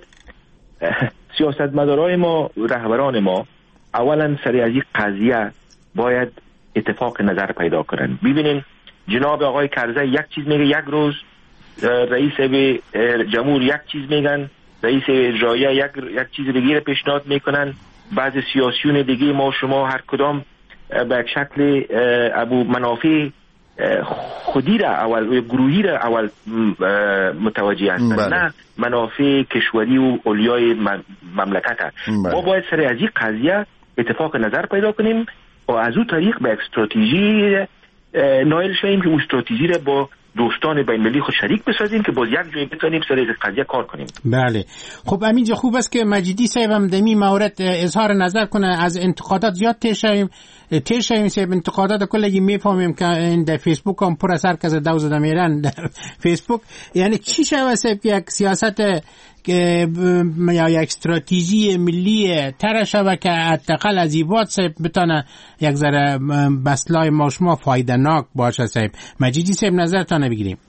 سیاستمدارای ما، رهبران ما اولا سر از این قضیه باید اتفاق نظر پیدا کنن. ببینین جناب آقای کرزی یک چیز میگه یک روز، رئیس جمهور یک چیز میگن، رئیس اجرایه یک یک چیز دیگه پیشنهاد میکنن، بعض سیاسیون دیگه ما شما هر کدام به یک شکل ابو منافع خودی را اول گروهی را اول متوجه هستند، نه منافع کشوری و اولیای مملکت هست. ما باید سر از این قضیه اتفاق نظر پیدا کنیم و از اون طریق به استراتژی نایل شویم که اون استراتژی را با دوستان بین المللی خود شریک بسازیم که باز یک جایی بتونیم سر از قضیه کار کنیم. بله خب همینجا خوب است که مجیدی صاحب هم دمی مورد اظهار نظر کنه. از انتقادات زیاد تشیم تشیم صاحب انتقادات کلگی میفهمیم که این در فیسبوک هم پر اثر کز دوز دمیرن در فیسبوک. یعنی چی شوه صاحب که یک سیاست که یا یک استراتژی ملی تر شوه که حداقل از این وقت صاحب بتونه یک ذره بسلای ما شما فایده ناک باشه صاحب. مجیدی صاحب نظرتان بگیریم.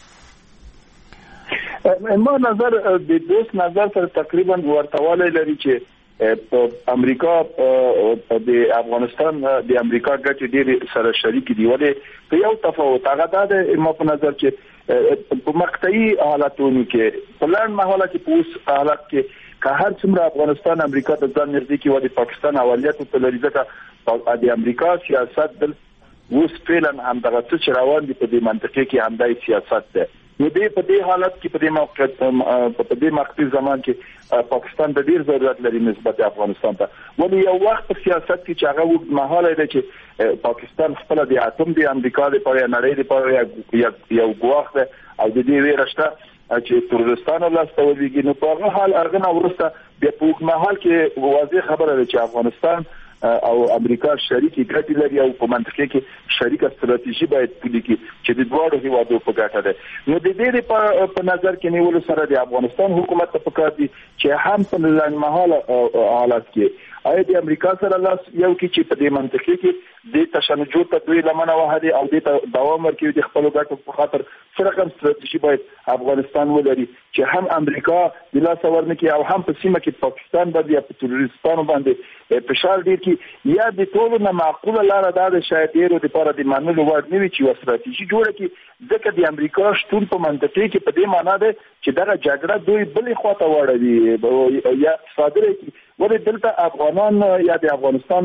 ما نظر د دوست نظر سره تقریبا ورتواله لري چې امریکا د افغانستان د امریکا ګټې ډېر سره شریک دي، ولې په یو تفاوت هغه د ما په نظر چې په مقطعي حالتونو کې په لړ مهاله کې په اوس حالت کې که هر څومره افغانستان امریکا ته ځان نږدې کوي او د پاکستان اولویت په لري ځکه د امریکا سیاست د اوس فعلا هم دغه څه روان دي په دې منطقه کې هم د سیاست ده. نو دې په دې حالت کې په دې موقعیت په دې مقطعي زمان کې پاکستان د ډیر ضرورت لري نسبت افغانستان ته، ولې یو وخت په سیاست کې چې هغه وګ مهاله ده چې پاکستان خپل د اتم د امریکا لپاره نړۍ لپاره یو ګواښ ده او د دې ویرشته چې ترورستانو لاسته ولګي. نو په هغه حال هغه ورسته بیا په وګ مهال کې واضح خبره ده چې افغانستان او امریکا شریکي ګټې لري او په منطقه کې شریکه ستراتیژي باید پلي کړي چې د دواړو هیوادو په ګټه ده. نو د دې په نظر کې نیولو سره د افغانستان حکومت ته پکار دي چې هم په لنډمهاله حالت کې آیا د امریکا سره لاس یو کې چې په دې منطقه کې د تشنج ته دوی لمنه وهدي او د دوام ورکوي د خپل ګټو په خاطر سره کوم ستراتیژي باید افغانستان ولري چې هم امریکا د لاس ورنکي او هم په سیمه کې پاکستان باندې یا په تروریستانو باندې فشار ډیر کی یا د ټولو نه معقوله لار ده شاید ډیرو د لپاره د منلو وړ نه وي چې و ستراتیژي جوړه کی ځکه د امریکا شتون په منطقه کې په دې معنی ده چې دغه جګړه دوی بلې خواته وړي یا صادره کی ولې دلته افغانان یا د افغانستان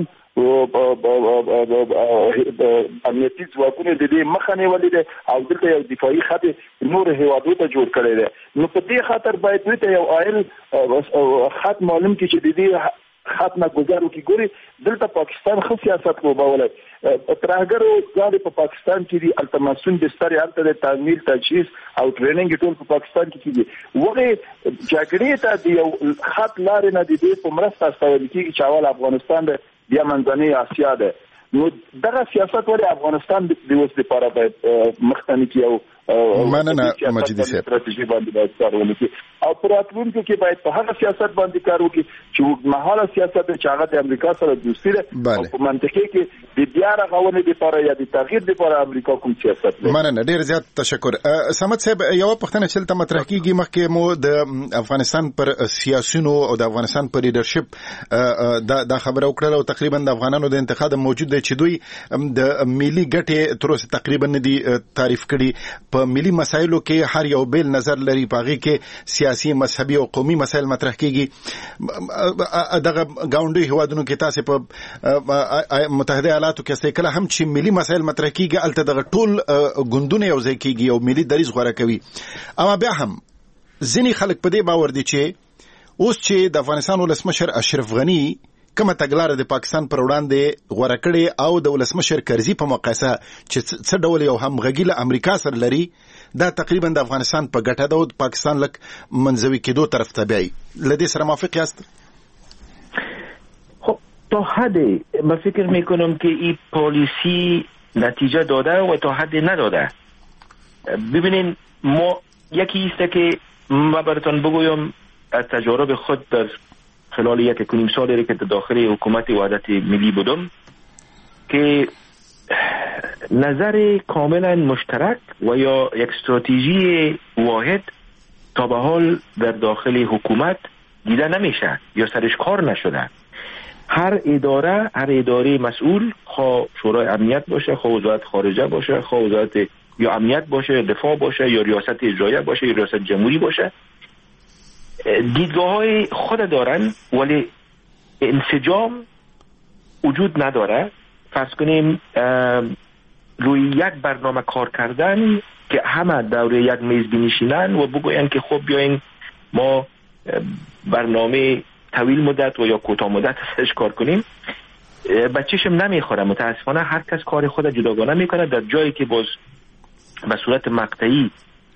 امنیتي ځواکونه د دې مخه نیولې ده او دلته یو دفاعي خط نور هیوادو ته جوړ کړی دی. نو په دې خاطر باید دوی ته یو عایل خط معلوم کړي چې د دې خط نه گذارو کی ګوري دلته پاکستان خو سیاست کوبولای ترهګرو ځای په پاکستان کې دي التماسون د ستاري الته د تعمیل تجهیز او ټریننګ ټول په پاکستان کې کیږي وغه جګړې ته د یو خط لارې نه دي په مرسته استول کیږي چې اول افغانستان د بیا منځنۍ اسیا ده. نو دغه سیاست ولې افغانستان د اوس لپاره باید مخکنی کی او مننه مجیدي صاحب ستراتیژي باندې باید کار وکړي او پراتلونکو کې باید په هغه سیاست باندې کار وکړي چې مهاله سیاست چې هغه د امریکا سره دوستي ده او په منطقه کې د بیا رغونې لپاره یا د تغییر لپاره امریکا کوم سیاست ده. مننه ډیر زیات تشکر. صمد صاحب یو پښتنه چلته مطرح کیږي مخکې مو د افغانستان پر سیاسيونو او د افغانستان پر لیدرشپ دا خبره وکړه او تقریبا د افغانانو د انتخاب موجود دی چې دوی د ملي ګټې تر اوسه تقریبا نه دي تعریف کړي په ملي مسایلو کې هر یو بیل نظر لري پاغي کې سیاسي مذهبي او قومي مسایل مطرح کیږي. دغه گاونډي هوادونو کې تاسو په متحده ایالاتو کې څه کله هم چې ملي مسایل مطرح کیږي الته دغه ټول ګوندونه یو ځای کیږي او ملي دریځ غوړه کوي. اما بیا هم ځینې خلک په دې باور دي چې اوس چې د افغانستان ولسمشر اشرف غنی کومه تګلاره د پاکستان پر وړاندې غوړه کړې او د ولسمشر کرزي په مقایسه چې څه ډول یو همغږي له امریکا سره لري دا تقریبا د افغانستان په ګټه ده او د پاکستان لک منځوي کېدو طرف ته بیاي. لدې سره موافق یاست؟ خب تا حدی من فکر میکنم که این پالیسی نتیجه داده و تا حدی نداده. ببینین ما یکی است که ما براتون بگویم از تجارب خود در خلال یک کنیم سالی که داخل حکومت وحدت ملی بودم که نظر کاملا مشترک و یا یک استراتژی واحد تا به حال در داخل حکومت دیده نمیشه یا سرش کار نشده. هر اداره هر اداره مسئول خواه شورای امنیت باشه، خواه وزارت خارجه باشه، خواه وزارت یا امنیت باشه، دفاع باشه یا ریاست اجراییه باشه یا ریاست جمهوری باشه، دیدگاه های خود دارن ولی انسجام وجود نداره. فرض کنیم روی یک برنامه کار کردن که همه دوره یک میز بنشینن و بگوین که خب بیاین ما برنامه طویل مدت و یا کوتاه مدت ازش کار کنیم، بچه‌شم نمیخوره. متاسفانه هر کس کار خود جداگانه میکنه. در جایی که باز به صورت مقطعی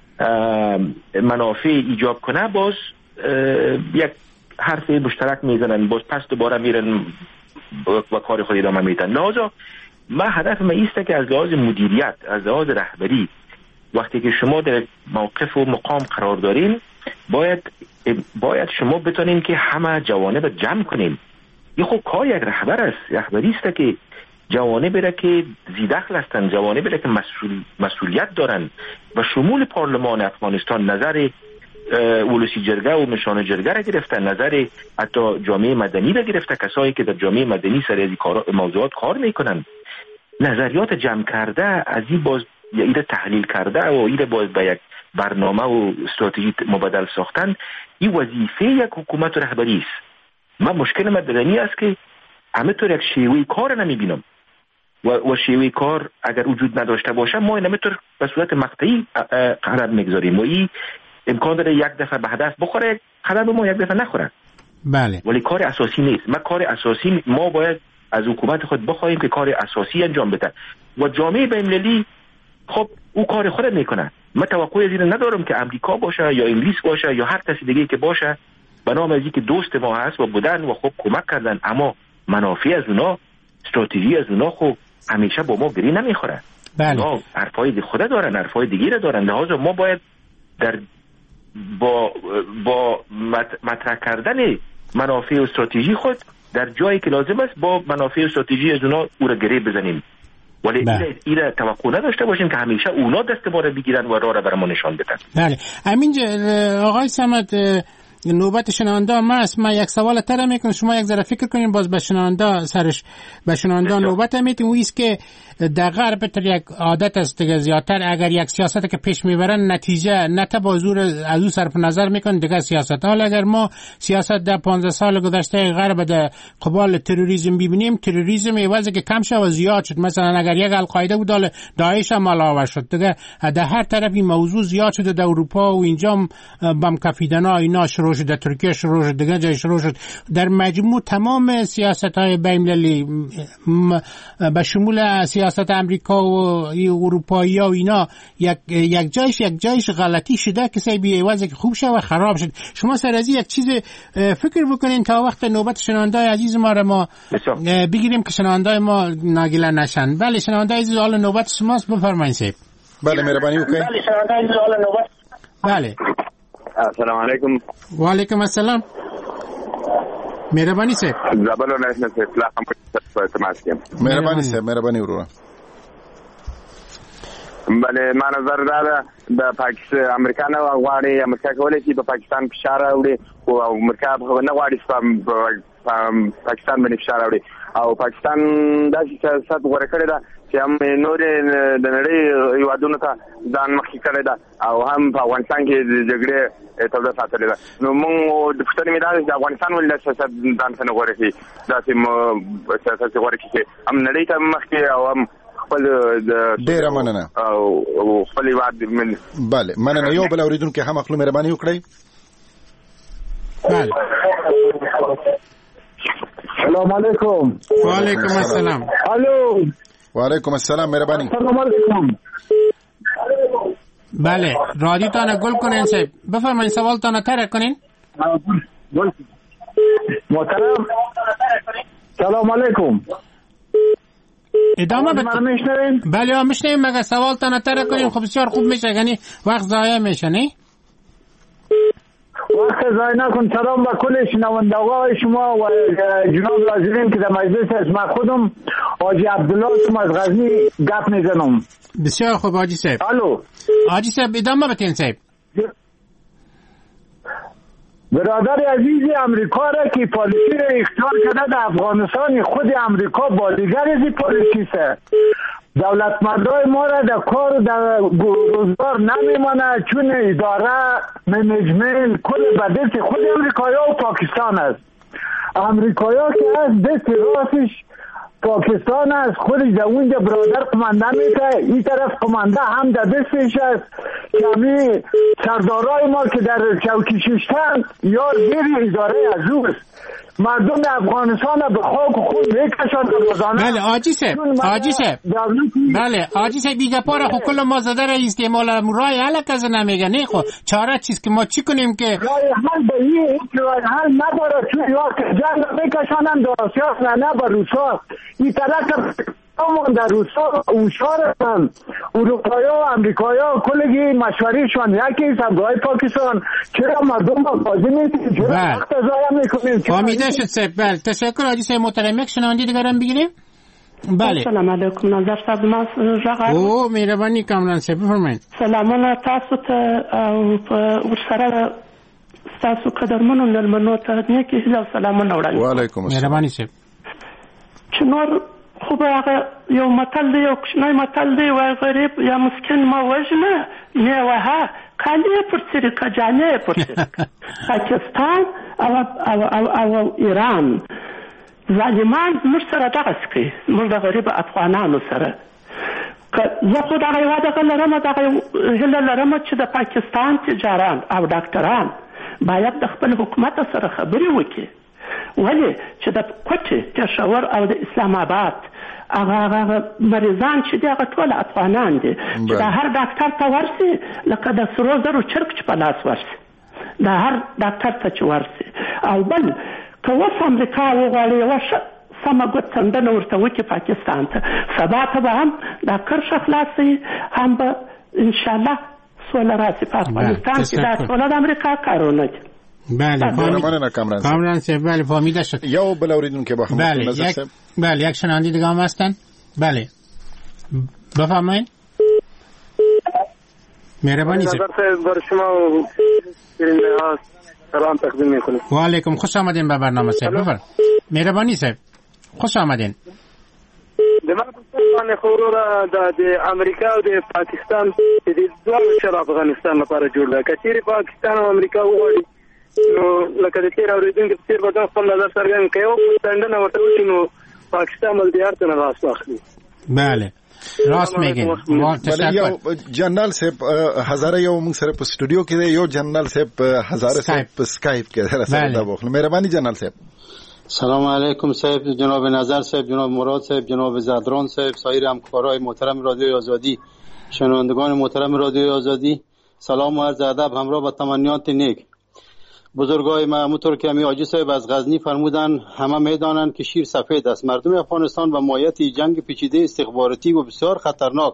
منافع ایجاب کنه باز یک حرف مشترک میزنن، باز پس دوباره میرن و کار خود ادامه میدن. لذا ما هدف ما ایسته که از لحاظ مدیریت، از لحاظ رهبری، وقتی که شما در موقف و مقام قرار دارین باید باید شما بتونین که همه جوانب جمع کنین. یه خب کار یک رهبر است. رهبری است که جوانب بره که زیدخل هستن، جوانب بره که مسئول مسئولیت دارن و شمول پارلمان افغانستان نظر ولسی جرگه و مشان جرگه را گرفتن، نظر حتی جامعه مدنی را گرفته، کسایی که در جامعه مدنی سر از موضوعات کار میکنن، نظریات جمع کرده از این باز ایده تحلیل کرده و ایده باز به یک برنامه و استراتژی مبادل ساختن. این وظیفه یک حکومت رهبری است. من مشکل مدنی است که همه طور یک شیوه کار نمیبینم و, و شیوه کار اگر وجود نداشته باشه ما این همه طور به صورت مقطعی قرار میگذاریم و این امکان داره یک دفعه به هدف بخوره، قدم ما یک دفعه نخوره. بله. ولی کار اساسی نیست. ما کار اساسی ما باید از حکومت خود بخوایم که کار اساسی انجام بده و جامعه بین‌المللی خب او کار خود میکنه. من توقعی از این ندارم که امریکا باشه یا انگلیس باشه یا هر کسی دیگه که باشه به نام از اینکه دوست ما هست و بودن و خب کمک کردن، اما منافع از اونا، استراتژی از اونا خب همیشه با ما گری نمیخوره. بله. اونا حرفای خود دارن، حرفای دیگه را دارن، لحاظا ما باید در با با مطرح کردن منافع و استراتژی خود در جایی که لازم است با منافع و استراتژی از اونا او را گره بزنیم، ولی ایره توقع نداشته باشیم که همیشه اونا دست ما را بگیرن و راه را بر ما نشان بدن. بله. همین آقای صمد نوبت شنونده ما است. من یک سوال تر میکنم، شما یک ذره فکر کنین باز به شنونده سرش به شنونده نوبت میتیم. او است که در غرب تر یک عادت است دیگه زیادتر اگر یک سیاست که پیش میبرن نتیجه نه تا با زور از او صرف نظر میکنن دیگه سیاست. حالا اگر ما سیاست در پانزده سال گذشته غرب در قبال تروریسم ببینیم، تروریسم ایوازه که کم شد و زیاد شد. مثلا اگر یک القاعده بود حالا داعش هم علاوه شد دیگه، در هر طرف این موضوع زیاد شده. در اروپا و اینجا بم کفیدنا اینا شروع شد، در ترکیه شروع شد، دیگه جای شروع شد. در مجموع تمام سیاست‌های بین‌المللی به شمول سیاست امریکا و اروپایی و اینا یک یک جایش یک جایش غلطی شده که سبب ایوازه که خوب شه و خراب شد. شما سر از یک چیز فکر بکنین تا وقت نوبت شنونده‌های عزیز ما را ما بگیریم که شنونده‌های ما ناگیله نشن. بله شنونده‌های عزیز حالا نوبت شماست، بفرمایید صاحب. بله مهربانی وکړئ. بله شنونده‌های عزیز حالا نوبت. بله. السلام علیکم. و علیکم السلام. مهربانی صاحب. زبالو نشنه اطلاع هم تماس کیم. مهربانی صاحب، مهربانی ورور. بله ما نظر دا د پاکستان امریکا نه غواړي امریکا کولای شي په پاکستان فشار راوړي او امریکا نه غواړي په پاکستان باندې فشار راوړي او پاکستان داسې سیاست غوړه کړی دا چې هم نور د نړۍ هیوادونو ته ځان مخکې کړی دا او هم په افغانستان کې د جګړې توده ساتلې ده. نو موږ د پښتنې مې دا د افغانستان ولې سیاست ځان څنګه غوړه کړي داسې سیاست غوړه کړي هم نړۍ ته مخکې او هم خپل ډیره مننه او خپل واد من. بله مننه. یو بل اوریدونکو هم خپل مهرباني وکړئ. بله. السلام علیکم. و علیکم السلام. الو. و علیکم السلام مهرباني. السلام علیکم. بله رادیو تان گل کنین صاحب، بفرمایید سوال تان تر کنین. محترم سلام علیکم. ادامه بده. بله ها میشنیم مگه سوال تان تر کنین. خب بسیار خوب میشه، یعنی وقت ضایع میشه نه؟ وقت ضایع نکن. سلام به کل شنوندگان شما و جناب ناظرین که در مجلس است. من خودم حاجی عبدالله هستم از غزنی گپ میزنم. بسیار خوب حاجی صاحب. الو حاجی صاحب ادامه بدین صاحب. برادر عزیز امریکا را که پالیسی را اختیار کرده در افغانستان، خود امریکا بازیگر از این پالیسی است. دولتمندای ما را در کار در روزگار نمیمانه چون اداره منیجمنت کل به دست خود امریکایا و پاکستان است. امریکایا که از دست راستش پاکستان است، خودش در اونجا برادر قمانده میته، این طرف قمانده هم در دستش است که همی سردارای ما که در چوکی ششتن یا زیر اداره از اوست. مردم افغانستان به خاک و خون میکشن روزانه. بله آجی صاحب، آجی صاحب. بله آجی صاحب بیگه پاره خو کل ما زده را استعمال رای حل کز نمیگه نه. خو چاره چیز که ما چی کنیم که رای حل به این رای حل نداره چون یا که جنگ میکشنن در آسیاس نه به روسا این طرف همون در روسا اوشار هستن. اروپایا و امریکایا کلگی مشوریشون یکی سمگاه پاکستان. چرا مردم با بازی میتونیم؟ چرا وقت ضایع میکنیم؟ فهمیده شد صاحب. بله تشکر حاجی صاحب محترم. یک شنونده دیگر هم بگیریم. بله السلام علیکم. نظر صاحب ما زغار او مهرباني کامران صاحب بفرمایئ. سلامونه تاسو ته او ورسره تاسو قدرمنو ملمنو ته نیکی هیله سلامونه وړاندې. وعلیکم السلام. مهرباني صاحب. چنور خوب هغه یو متل دی، یو کوچنی متل دی، وای غریب یا مسکین ما وژنه نه وها کالی پر سرکه جانه پر سرکه. پاکستان او او او, او ایران ظالمان موږ سره دغه سکي موږ د غریب افغانانو سره که زه خو دغه یوه دغه لرم دغه هیله لرم چې د پاکستان تجاران او ډاکټران باید د خپل حکومت سره خبرې وکړي. ولې چې د کوټې پېښور او د اسلام آباد هغه هغه مریضان چې دي هغه ټول افغانان دي چې د هر ډاکټر ته ورسي لکه د سرو زرو چرګ چې په لاس ورسي د هر ډاکټر ته چې ورسي. او بل که اوس امریکا وغواړي یوه ښه سمه ګوتڅنډنه ورته وکړي پاکستان ته. سبا ته به هم دا کرښه خلاصوي، هم به انشاءالله سوله راشي په افغانستان کې. دا سوله د امریکا کارونه دي. بله کامران صاحب، بله فهمیده شد. یا بل اوریدونکو با هم نظر صاحب. بله یک شنونده دیگه هم هستن. بله بفرمایید. مهربانی صاحب. بر شما و سلام تقدیم میکنم. و علیکم، خوش آمدین به برنامه صاحب. بفرمایید. مهربانی صاحب، خوش آمدین. د افغانستان خورو د امریکا او د پاکستان د دوه شر افغانستان لپاره جوړ ده. کچېری پاکستان او امریکا وغواړي نو لکه د تیر اوریدونکو په تیر بدن خپل نظر څرګند کوي او څنګه ورته وشي نو پاکستان ول دیار ته راس واخلي. بله راست میگین. بله جنرال صاحب هزاره یو موږ سره په سټوډیو کې دی، یو جنرال صاحب هزاره صاحب په سکایپ کې راځي. دا بخل مهرباني جنرال صاحب. سلام علیکم صاحب، جناب نظر صاحب، جناب مراد صاحب، جناب زدران صاحب، سایر همکارای محترم رادیوی آزادی، شنوندگان محترم رادیوی آزادی، سلام و عرض ادب همراه با تمنیات نیک. بزرگای ما همونطور که امی حاجی صاحب از غزنی فرمودن، همه میدانند که شیر سفید است. مردم افغانستان و مایت جنگ پیچیده استخباراتی و بسیار خطرناک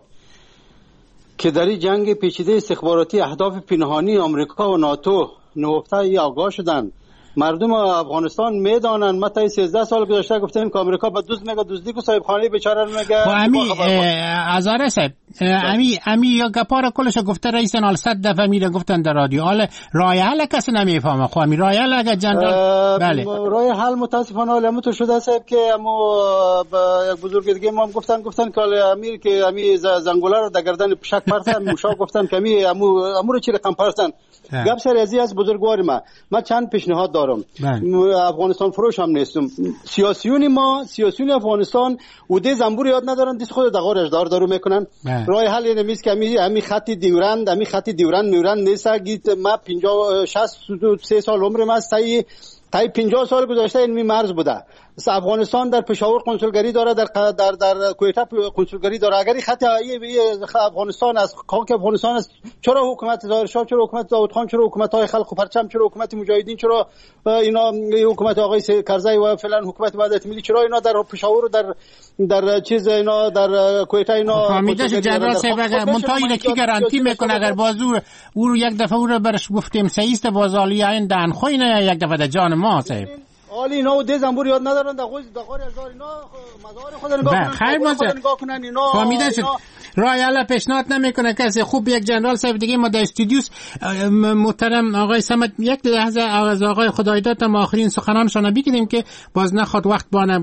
که در این جنگ پیچیده استخباراتی اهداف پنهانی آمریکا و ناتو نهفته ای آگاه شدند. مردم افغانستان میدانن. ما تا سیزده سال گذشته گفتیم که آمریکا با دوست میگه دزدی کو صاحب خانه بیچاره رو میگه. خب امی ازاره صاحب امی امی یا گپار کلش گفته رئیس نال صد دفعه میره گفتن در رادیو، حالا رای حل کسی نمیفهمه. خب امی رای حل اگه جنرال بله رای حل متاسفانه حالا تو شده صاحب که امو یک بزرگ دیگه ما هم گفتن گفتن که امیر که امی زنگوله رو در گردن پشک پرسن موشا گفتن که امی امو امو رو چی رقم پرسن. گپ سر ازی از بزرگوار ما ما چند پیشنهاد دارم. افغانستان فروش هم نیستم. سیاسیون ما سیاسیون افغانستان وده زنبور یاد ندارن، دیس خود دغار اجدار دارو میکنن. راه حل اینه میست که امی امی خط دیورند امی خط دیورند میورند نیست. گیت ما پنجاه شصت سه سال عمرم است. تای تای پنجاه سال گذشته این می مرز بوده. افغانستان در پشاور کنسولگری داره، در در در کویته کنسولگری داره. اگر خط افغانستان از خاک افغانستان است، چرا حکومت ظاهرشاه، چرا حکومت داوود خان، چرا حکومت های خلق و پرچم، چرا حکومت مجاهدین، چرا اینا حکومت آقای کرزی و فلان حکومت وحدت ملی، چرا اینا در پشاور در در چیز اینا در کویته اینا فهمیده شد جنرال صاحب. اگر منتهی کی گارانتی میکنه اگر بازو او یک دفعه او رو برش گفتیم سیست بازالی این دهن خوی نه یک دفعه در جان ما صاحب حالی اینا د زنبور یاد ندارن. د غوز د غور هزار اینا مزار خود نگاه کنن اینا فهمیده شد. رای حل پیشنهاد نمیکنه کسی. خوب یک جنرال صاحب دیگه ما در استودیوس محترم آقای صمد یک لحظه از آقای خدایداد تا آخرین سخنانشون بگیریم که باز نخواد وقت بانه.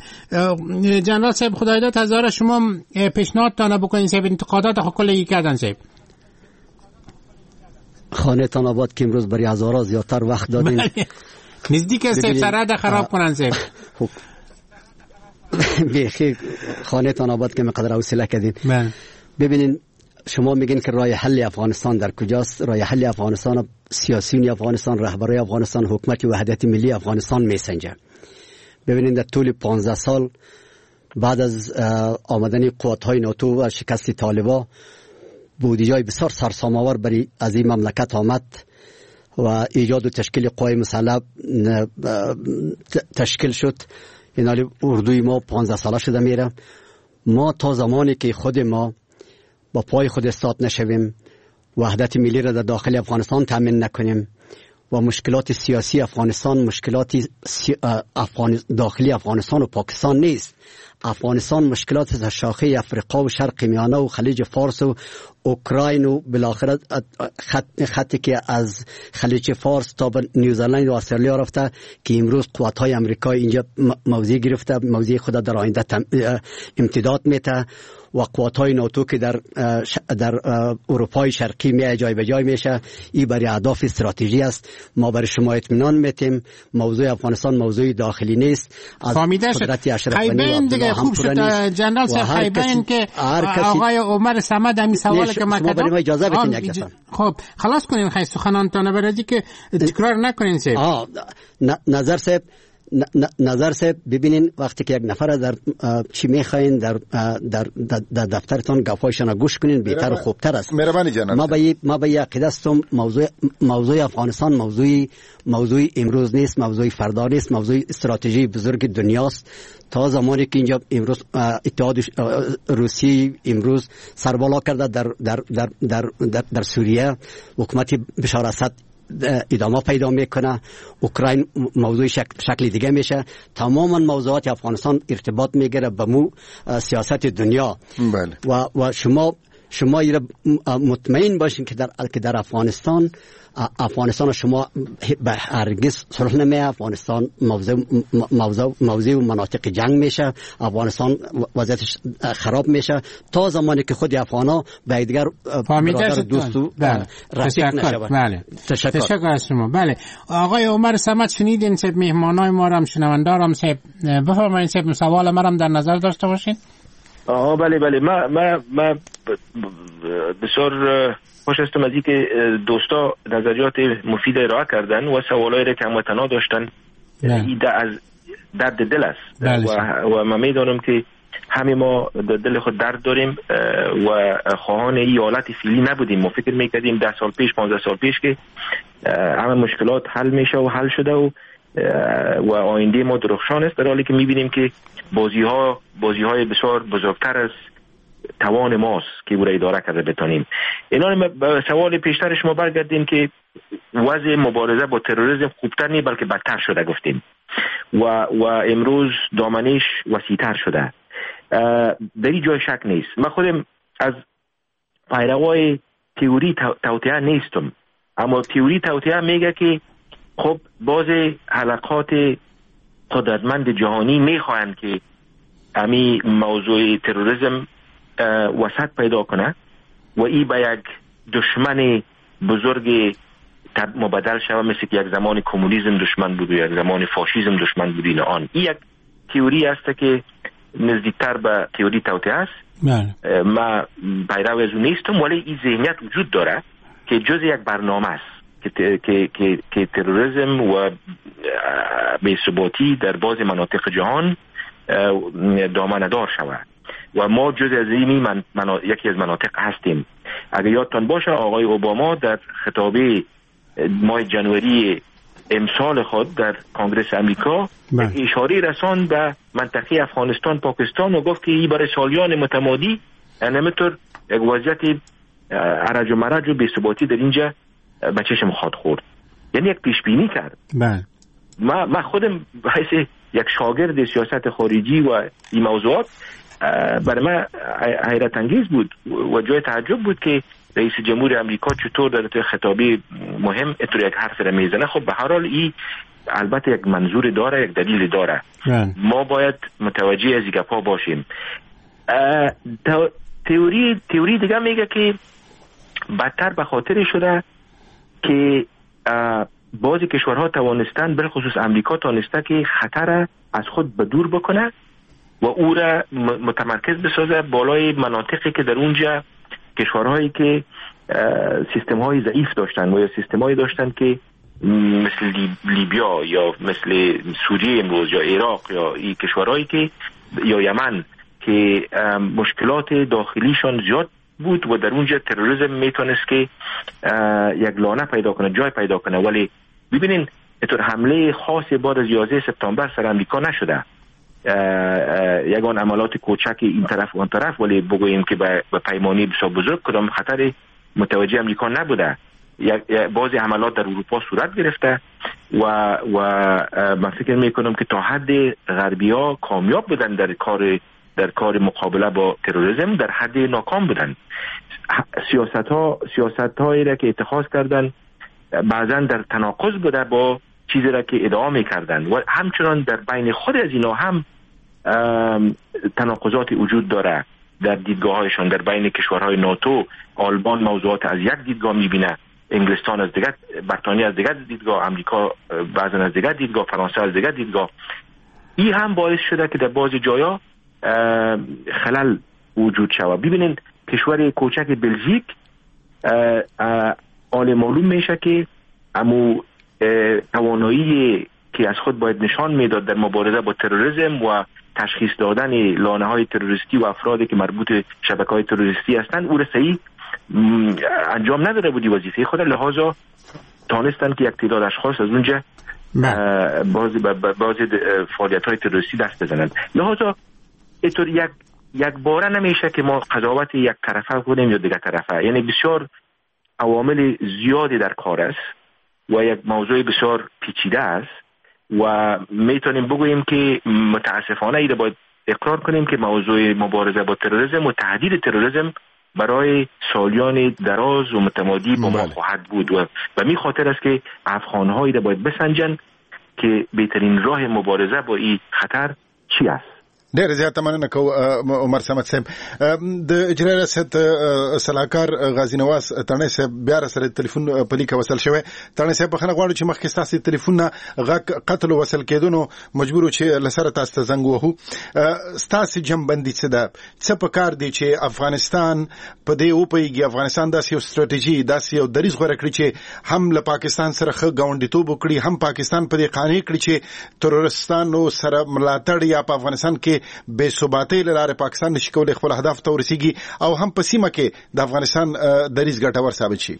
جنرال صاحب خدایداد هزار شما پیشنهاد تا بکنین صاحب انتقادات خود کلی کردن صاحب. خانه تان آباد که امروز برای هزارها زیادتر وقت دادین نزدیک است سرعت خراب کنن صاحب. بیخی خانه تان آباد که مقدر حوصله کردین. ببینین شما میگین که راه حل افغانستان در کجاست؟ راه حل افغانستان سیاسیون افغانستان، رهبرای افغانستان، حکومت وحدت ملی افغانستان میسنجه. ببینین در طول پانزده سال بعد از آمدن قوت‌های ناتو و شکست طالبان بودجه بسیار سرسام‌آور برای از این مملکت آمد و ایجاد و تشکیل قوای مسلح تشکیل شد. این حالی اردوی ما پانزده ساله شده میره. ما تا زمانی که خود ما با پای خود استاد نشویم، وحدت ملی را در داخل افغانستان تامین نکنیم و مشکلات سیاسی افغانستان مشکلات افغان داخلی افغانستان و پاکستان نیست. افغانستان مشکلات از شاخه افریقا و شرق میانه و خلیج فارس و اوکراین و بالاخره خط خطی که از خلیج فارس تا به نیوزلند و استرالیا رفته که امروز قوت‌های آمریکایی اینجا موضع گرفته، موضع خود در آینده امتداد میته و قوت‌های ناتو که در در اروپای شرقی می جای به جای میشه. این برای اهداف استراتژی است. ما برای شما اطمینان میتیم موضوع افغانستان موضوع داخلی نیست. از قدرت اشرف غنی و دیگه خوب شد جنرال صاحب خیبین که آقای عمر صمد همین سوال که ما کردم اجازه بدین یک دفعه. خب خلاص کنین خیلی سخنانتون برای که تکرار نکنین صاحب. نظر صاحب نظر صاحب ببینین وقتی که یک نفر در چی میخواین در در در دفترتان گپایشان گوش کنین بهتر و خوبتر است. مهربانی جناب. ما به ما به عقیده هستم موضوع موضوع افغانستان موضوع موضوع امروز نیست، موضوع فردا نیست، موضوع استراتژی بزرگ دنیاست. تا زمانی که اینجا امروز اتحاد روسیه امروز سربالا کرده در در در در در, در سوریه، حکومت بشار اسد ادامه پیدا میکنه، اوکراین موضوع شکل, شکل دیگه میشه، تماما موضوعات افغانستان ارتباط میگیره به مو سیاست دنیا. بله. و و شما شما مطمئن باشین که در که در افغانستان افغانستان شما به هرگز صلح نمیه. افغانستان موضوع موضوع موضوع مناطق جنگ میشه، افغانستان وضعیتش خراب میشه تا زمانی که خود افغانا به دیگر برادر دوست و رفیق نشود. بله. تشکر. تشکر از شما. بله آقای عمر صمد شنیدین سب مهمانای ما را هم شنوندارم سب بفرمایید سب سوال ما را در نظر داشته باشین. آها بله بله ما ما ما بسیار خوش هستم از اینکه دوستا نظریات مفید ارائه کردن و سوالایی را که هموطنا داشتن این از درد دل است و, و من میدانم که همه ما در دل خود درد داریم و خواهان این حالت فعلی نبودیم. ما فکر میکردیم ده سال پیش پانزده سال پیش که همه مشکلات حل میشه و حل شده و و آینده ما درخشان است، در حالی که میبینیم که بازی ها بازی های بسیار بزرگتر از توان ماست که او را اداره کرده بتانیم. اینا به سوال پیشتر شما برگردیم که وضع مبارزه با تروریسم خوبتر نی بلکه بدتر شده گفتیم و و امروز دامنش وسیع‌تر شده. در این جای شک نیست. من خودم از پیروای تئوری توطئه نیستم، اما تئوری توطئه میگه که خب باز حلقات قدرتمند جهانی میخواهند که امی موضوع تروریسم وسط پیدا کنه و ای به یک دشمن بزرگ مبدل شوه، مثل که یک زمان کمونیسم دشمن بود و یک زمان فاشیسم دشمن بود. این آن این یک تئوری است که نزدیکتر به تئوری توطئه است. ما پیرو از اون نیستم، ولی این ذهنیت وجود داره که جز یک برنامه است که که که که تروریسم و بی‌ثباتی در بعض مناطق جهان دامنه‌دار شود و ما جز از این من, من یکی از مناطق هستیم. اگر یادتان باشه آقای اوباما در خطابه ماه جنوری امسال خود در کنگره امریکا اشاره رساند به منطقه افغانستان پاکستان و گفت که این برای سالیان متمادی نمیتور یک وضعیت ارج و مرج و بی‌ثباتی در اینجا به چشم خواهد خورد. یعنی یک پیش بینی کرد. بله. ما ما خودم حیث یک شاگرد سیاست خارجی و این موضوعات برای من حیرت انگیز بود و جای تعجب بود که رئیس جمهور امریکا چطور در توی خطابه مهم اتور یک حرف را میزنه. خب به هر حال این البته یک منظور داره، یک دلیل داره. ما باید متوجه از این گپا باشیم. تئوری تئوری دیگه میگه که بدتر به خاطر شده که بعضی کشورها توانستن، بالخصوص امریکا توانسته که خطر از خود به دور بکنه و او را متمرکز بسازه بالای مناطقی که در اونجا کشورهایی که سیستم های ضعیف داشتن و یا سیستم هایی داشتن که مثل لیبیا یا مثل سوریه امروز یا عراق یا این کشورهایی که یا یمن که مشکلات داخلیشان زیاد بود و در اونجا تروریسم میتونست که یک لانه پیدا کنه، جای پیدا کنه. ولی ببینین اینطور حمله خاصی بعد از یازده سپتامبر سر امریکا نشده، یگان عملات کوچک این طرف و اون طرف، ولی بگوییم که به پیمانی بسیار بزرگ کدام خطر متوجه امریکا نبوده. بعضی عملات در اروپا صورت گرفته و و من فکر میکنم که تا حد غربی‌ها کامیاب بودن در کار در کار مقابله با تروریسم، در حد ناکام بودن. سیاست ها سیاست هایی را که اتخاذ کردن بعضا در تناقض بوده با چیزی را که ادعا میکردن و همچنان در بین خود از اینا هم تناقضات وجود داره در دیدگاه هایشان. در بین کشورهای ناتو آلمان موضوعات از یک دیدگاه میبینه، انگلستان از دیگر، بریتانیا از دیگر دیدگاه، امریکا بعضا از دیگر دیدگاه، فرانسه از دیگر دیدگاه. این هم باعث شده که در بعضی جایا خلل وجود شود. ببینید کشور کوچک بلژیک آل معلوم میشه که امو توانایی که از خود باید نشان میداد در مبارزه با تروریسم و تشخیص دادن لانه های تروریستی و افرادی که مربوط شبکه های تروریستی هستند او را صحیح انجام نداده بودی وظیفه خود، لحاظا تانستن که یک تعداد اشخاص از اونجا بازی بازی فعالیت های تروریستی دست بزنند. لحاظا اینطور یک یک باره نمیشه که ما قضاوت یک طرفه کنیم یا دیگر طرفه، یعنی بسیار عوامل زیادی در کار است و یک موضوع بسیار پیچیده است و میتونیم بگوییم که متاسفانه ایده باید اقرار کنیم که موضوع مبارزه با تروریسم و تهدید تروریسم برای سالیان دراز و متمادی با ما خواهد بود و به می خاطر است که افغان‌ها ایده باید بسنجن که بهترین راه مبارزه با این خطر چی است. ډېر زیاته مننه کوم عمر صمد صاحب. د اجرایه ریاست سلاکار غازی نواز تڼۍ صاحب بیا سره ټلیفون په لیکه وصل شوی. تڼۍ صاحب بخښنه غواړو چې مخکې ستاسو ټلیفون نه غږ قتل وصل کېدو نو مجبور چې لسره تاسو ته زنګ وهو. ستاسو جنبندي څه ده؟ څه په کار دی چې افغانستان په دې وپوهیږي؟ افغانستان داسې یو ستراتیژي داسې یو دریځ غوره کړي چې هم له پاکستان سره ښه ګاونډیتوب وکړي، هم پاکستان په دې قانع کړي چې ترورستانو سره ملاتړ یا په افغانستان کې بے ثباتۍ له لارې پاکستان نشي کولی خپل اهداف ته ورسیږي او هم په سیمه کې د افغانستان دریځ ګټور ثابت شي.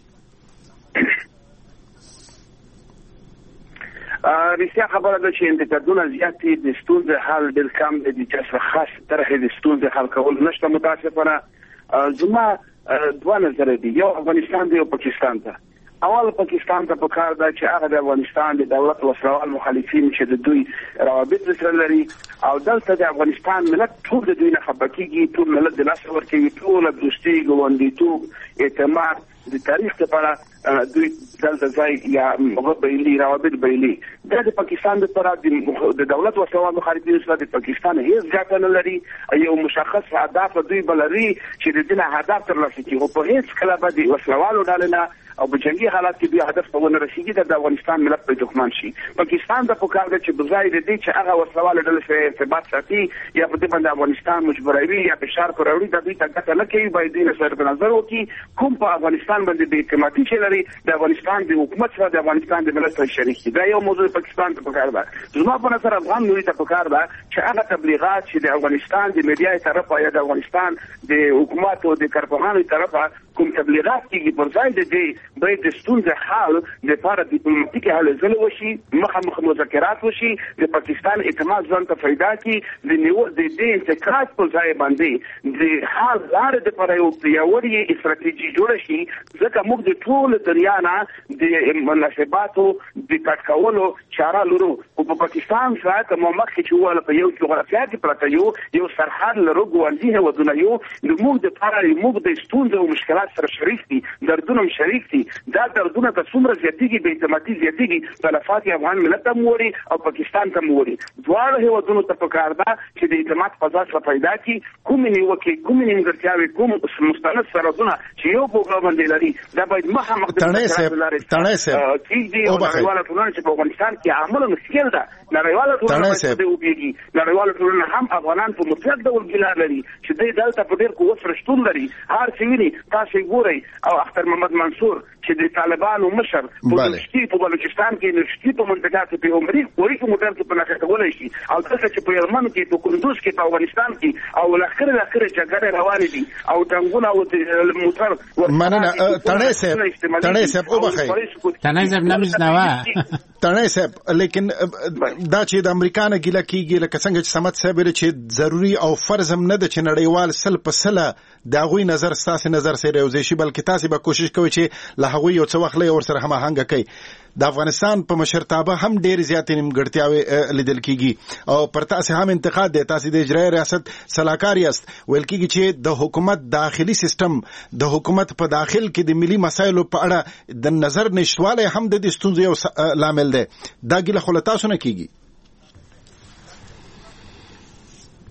رښتیا خبره ده چې انتقادونه زیات دي، د ستونزې حل ډېر کم دی، چې خاص طرحې د ستونزې حل کول نشته. متاسفانه زما دوه نظره دي، یو افغانستان دی او پاکستان ته. اول پاکستان ته پکار ده چې هغه د افغانستان د دولت وسلوال مخالفین چې د دوی روابط سره لري او دلته د افغانستان ملت ټول د دوی نه خبر کیږي، ټول ملت د لاس ورکوي، ټول دوستي ګاونډیتوب اعتماد د تاریخ لپاره دوی دلته ځای یا بایلي روابط بایلي. دا د پاکستان لپاره د دولت وسلوال مخالفین سره د پاکستان هیڅ ګټه نه لري، یو مشخص هدف دوی بلري چې د دې نه هدف ترلاسه کړي، خو په هیڅ کله به د وسلوالو ډلې نه او په جنگي حالات کې بیا هدف ته ونه رسیږي د افغانستان ملت په دښمن شي. پاکستان د پکار ده چې بځای دې چې هغه وسلوال ډلې سره ارتباط ساتي یا په دې باندې افغانستان مجبوروي یا فشار کوي، د دې څنګه نه کوي، باید دې سره په نظر وکړي کوم په افغانستان باندې د اعتمادي چې لري د افغانستان د حکومت سره د افغانستان د ملت سره شریک دي. دا یو موضوع پاکستان ته پکار ده. زما په نظر افغان نوی ته پکار ده چې هغه تبلیغات چې د افغانستان د میډیا طرفه یا د افغانستان د حکومت او د کارپوهانو طرفه کوم تبلیغات کیږي پر ځای د دې باید د ستونزې حل د لپاره ډیپلوماټیک حل زله وشي، مخامخ مذاکرات وشي، د پاکستان اعتماد ځان ته پیدا کړي، د نیو د دې انتقاد په ځای باندې د حل لارې د لپاره یو پیاوړی استراتیژي جوړ شي، ځکه موږ د ټول دریا نه د مناسباتو د کټکولو چاره لرو. او په پاکستان سره کوم مخکې چې وله په یو جغرافیا کې پراته یو یو سرحد لرو ګوندی هودونه یو د موږ د لپاره موږ د ستونزې او مشکلات سره شریک دي، دردونه شریک دي. دا دردونه که څومره زیاتېږي بې اعتمادي زیاتېږي، تلفات یې افغان ملت ته موړي او پاکستان ته موړي. دواړو هېوادونو ته پکار ده چې د اعتماد فضا سره پیدا کړي، کومې نیوکې، کومې نیمګړتیاوې، کوم مستند سرحدونه چې یو په بل باندې لري دا باید مخامخ د کېږدي او نړیواله ټولنه چې په افغانستان کې عمله مشکل ده. نړیواله ټولنه باید دې وپوهېږي. نړیواله ټولنه هم افغانان په مطلق ډول ګیله لري چې دوی دلته په ډېر قوت سره شتون لري. هر څه ویني، تاسو ګورئ. او اختر محمد منصور چې د طالبانو مشر په بلوچستان په بلوچستان کې نشتی په منطقه کې په عمرې کوری کې موټر کې په نښه کولای شي، او دلته چې په یمن کې په کندوز کې په افغانستان کې او لخر لخر جګړې روانې دي او ټنګونه او موټر مننه. تڼۍ صاحب تڼۍ صاحب او بخیر تڼۍ صاحب نمیشنوه تڼۍ صاحب، لیکن دا چې د امریکا نه ګیله کېږي لکه څنګه چې سمت صاحب ویل چې ضروري او فرض هم نه ده چې نړیوال سل په سله د هغوی نظر ستاسې نظر سره یو ځای شي، بلکې تاسې به کوشش کوئ چې له هغوی یو څه وخت له ورسره هماهنګه کوي. د افغانستان په مشرتابه هم ډېرې زیاتې نیمګړتیاوې لیدل کېږي او پر تاسې هم انتقاد دی. تاسې د اجرایي ریاست سلاکار یاست. ویل کېږي چې د حکومت داخلي سیستم د حکومت په داخل کې د ملي مسایلو په اړه د نظر نشتوالی هم د دې ستونزې یو لامل دی. دا ګیله خو له تاسو نه کېږي؟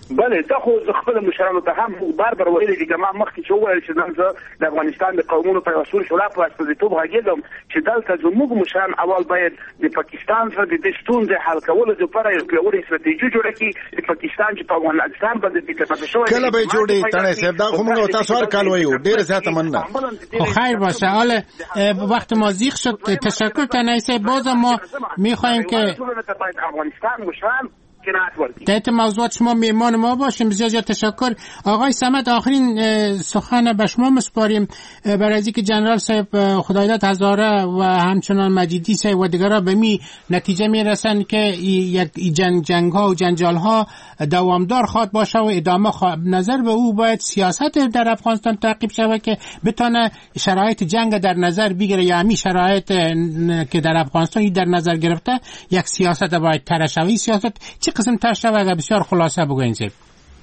بله دا خو خپل مشرانو ته هم بار بار ویلي دي که ما مخکې چې وویل چې نن زه د افغانستان د قومونو په رسول شورا په استازیتوب غږېدم چې دلته زموږ مشران اول باید د پاکستان سره د دې ستونزې حل کولو لپاره یو پیاوړې استراتیژي جوړه کړي د پاکستان چې په افغانستان باندې د تفاهم شوی کله به جوړې تڼۍ صاحب دا خو موږ تاسو هر کال وایو ډېره زیاته مننه خو خیر باشه حالا وقت ما زیغ شد تشکر تڼۍ صاحب باز ما میخوایم که افغانستان مشران تحت موضوعات شما میهمان ما باشیم. بسیار زیاد تشکر. آقای صمد آخرین سخن به شما مسپاریم برای از اینکه جنرال صاحب خدایداد هزاره و همچنان مجیدی صاحب و دیگرها به می نتیجه میرسن که یک جنگ جنگ ها و جنجال ها دوامدار خواد باشه و ادامه خواد. نظر به او باید سیاست در افغانستان تعقیب شود که بتونه شرایط جنگ در نظر بگیره، یا همین شرایط که در افغانستان در نظر گرفته یک سیاست باید طرح شود. سیاست چه قسم طرح شود؟ اگر بسیار خلاصه بگوین صاحب.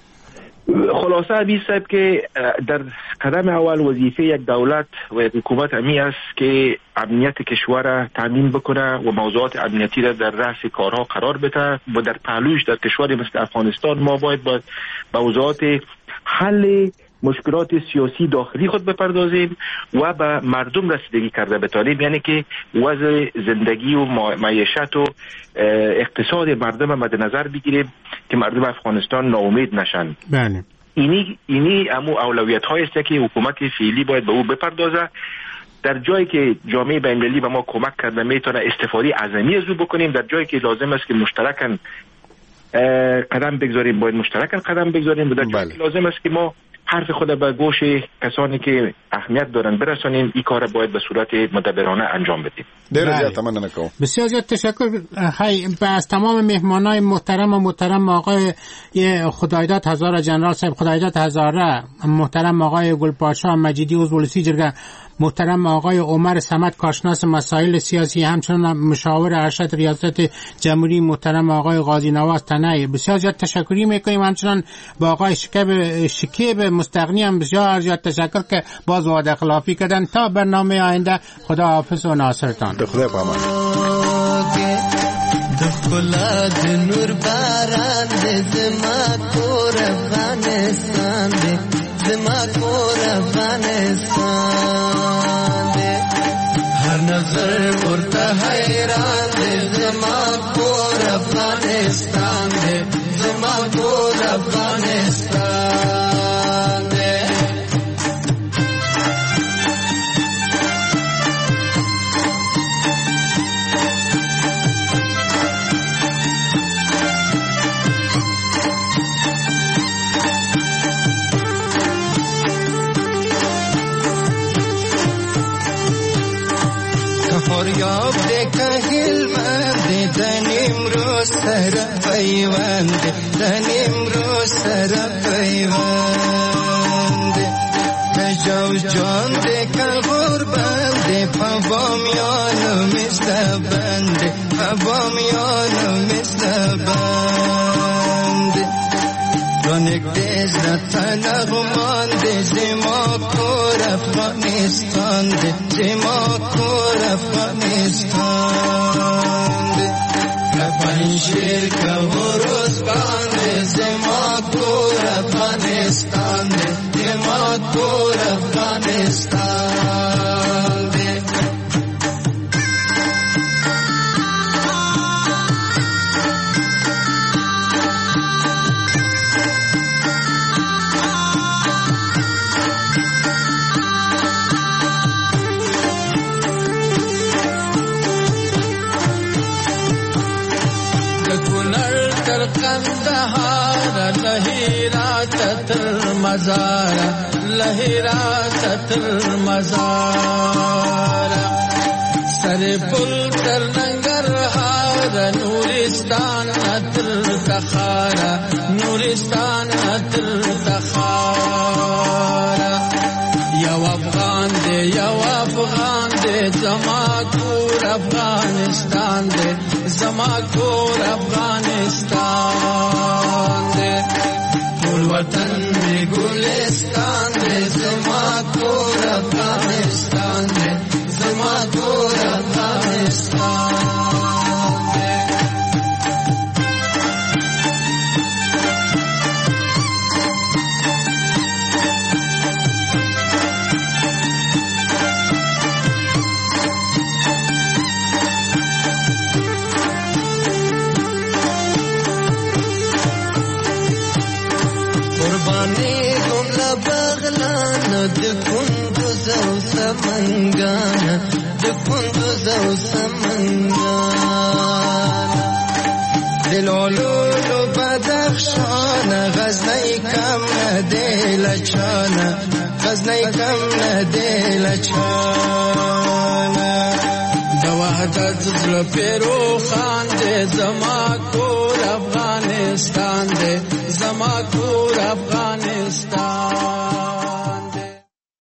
خلاصه ابی صاحب که در قدم اول وظیفه یک دولت و یک حکومت امی است که امنیت کشور را تامین بکنه و موضوعات امنیتی را در رأس کارها قرار بده و در پهلوش در کشوری مثل افغانستان ما باید با موضوعات حل مشکلات سیاسی داخلی خود بپردازیم و به مردم رسیدگی کرده بتانیم، یعنی که وضع زندگی و معیشت و اقتصاد مردم مد نظر بگیریم که مردم افغانستان ناامید نشن. بله. اینی اینی امو اولویت هایی است که حکومت فعلی باید به او بپردازه. در جایی که جامعه بین‌المللی به ما کمک کرده میتونه استفاده اعظمی از او بکنیم. در جایی که لازم است که مشترکاً قدم بگذاریم باید مشترکاً قدم بگذاریم و در جایی که لازم است که ما حرف خود به گوش کسانی که اهمیت دارن برسانیم، این کار باید به صورت مدبرانه انجام بدیم. بسیار زیاد تشکر. از تمام مهمانای محترم و محترم آقای خدایداد هزاره، جنرال صاحب خدایداد هزاره، محترم آقای گلپاشا مجیدی عضو ولسی جرگه، محترم آقای عمر صمد کارشناس مسائل سیاسی، همچنان مشاور ارشد ریاست جمهوری محترم آقای قاضی نواز تنایی، بسیار زیاد تشکری میکنیم. همچنان با آقای شکیب شکیب مستغنی هم بسیار زیاد تشکر که باز وعده خلافی کردن. تا برنامه آینده خدا حافظ و ناصرتان. خدا پامان. دخلا د نور باران د زما کور افغانستان د زما کور افغانستان د هر نظر ورته حیران د زما کور افغانستان د زما کور افغانستان د فریاب دې کهل باندې د نیمرو سره پیوند د نیمرو سره پیوند کجاو جان دې کغور باندې په بامیانو مستبند په بامیانو مستبند رونق دې زړه نغمان دې زما کور افغانستان دې زما کور افغانستان دې پنځیر کوروس باندې زما کور افغانستان دې زما کور افغانستان دې لهیرا تر مزار لهیرا تر مزار سر پل تر ننگرهار نورستان تر تخارا نورستان تر تخارا یو افغان دے یو افغان دے زما کور افغانستان دے زما کور افغانستان دے ټول وطن می ګلستان دے زما کور افغانستان دے زما کور افغانستان دے د کندوز او سمنګان د کندوز او سمنګان دلولو بدخشان غزنی کم ندی لچان غزنی کم ندی لچان د وحدت زړه پیرو خان دې زما کور افغانستان دې زما کور افغانستان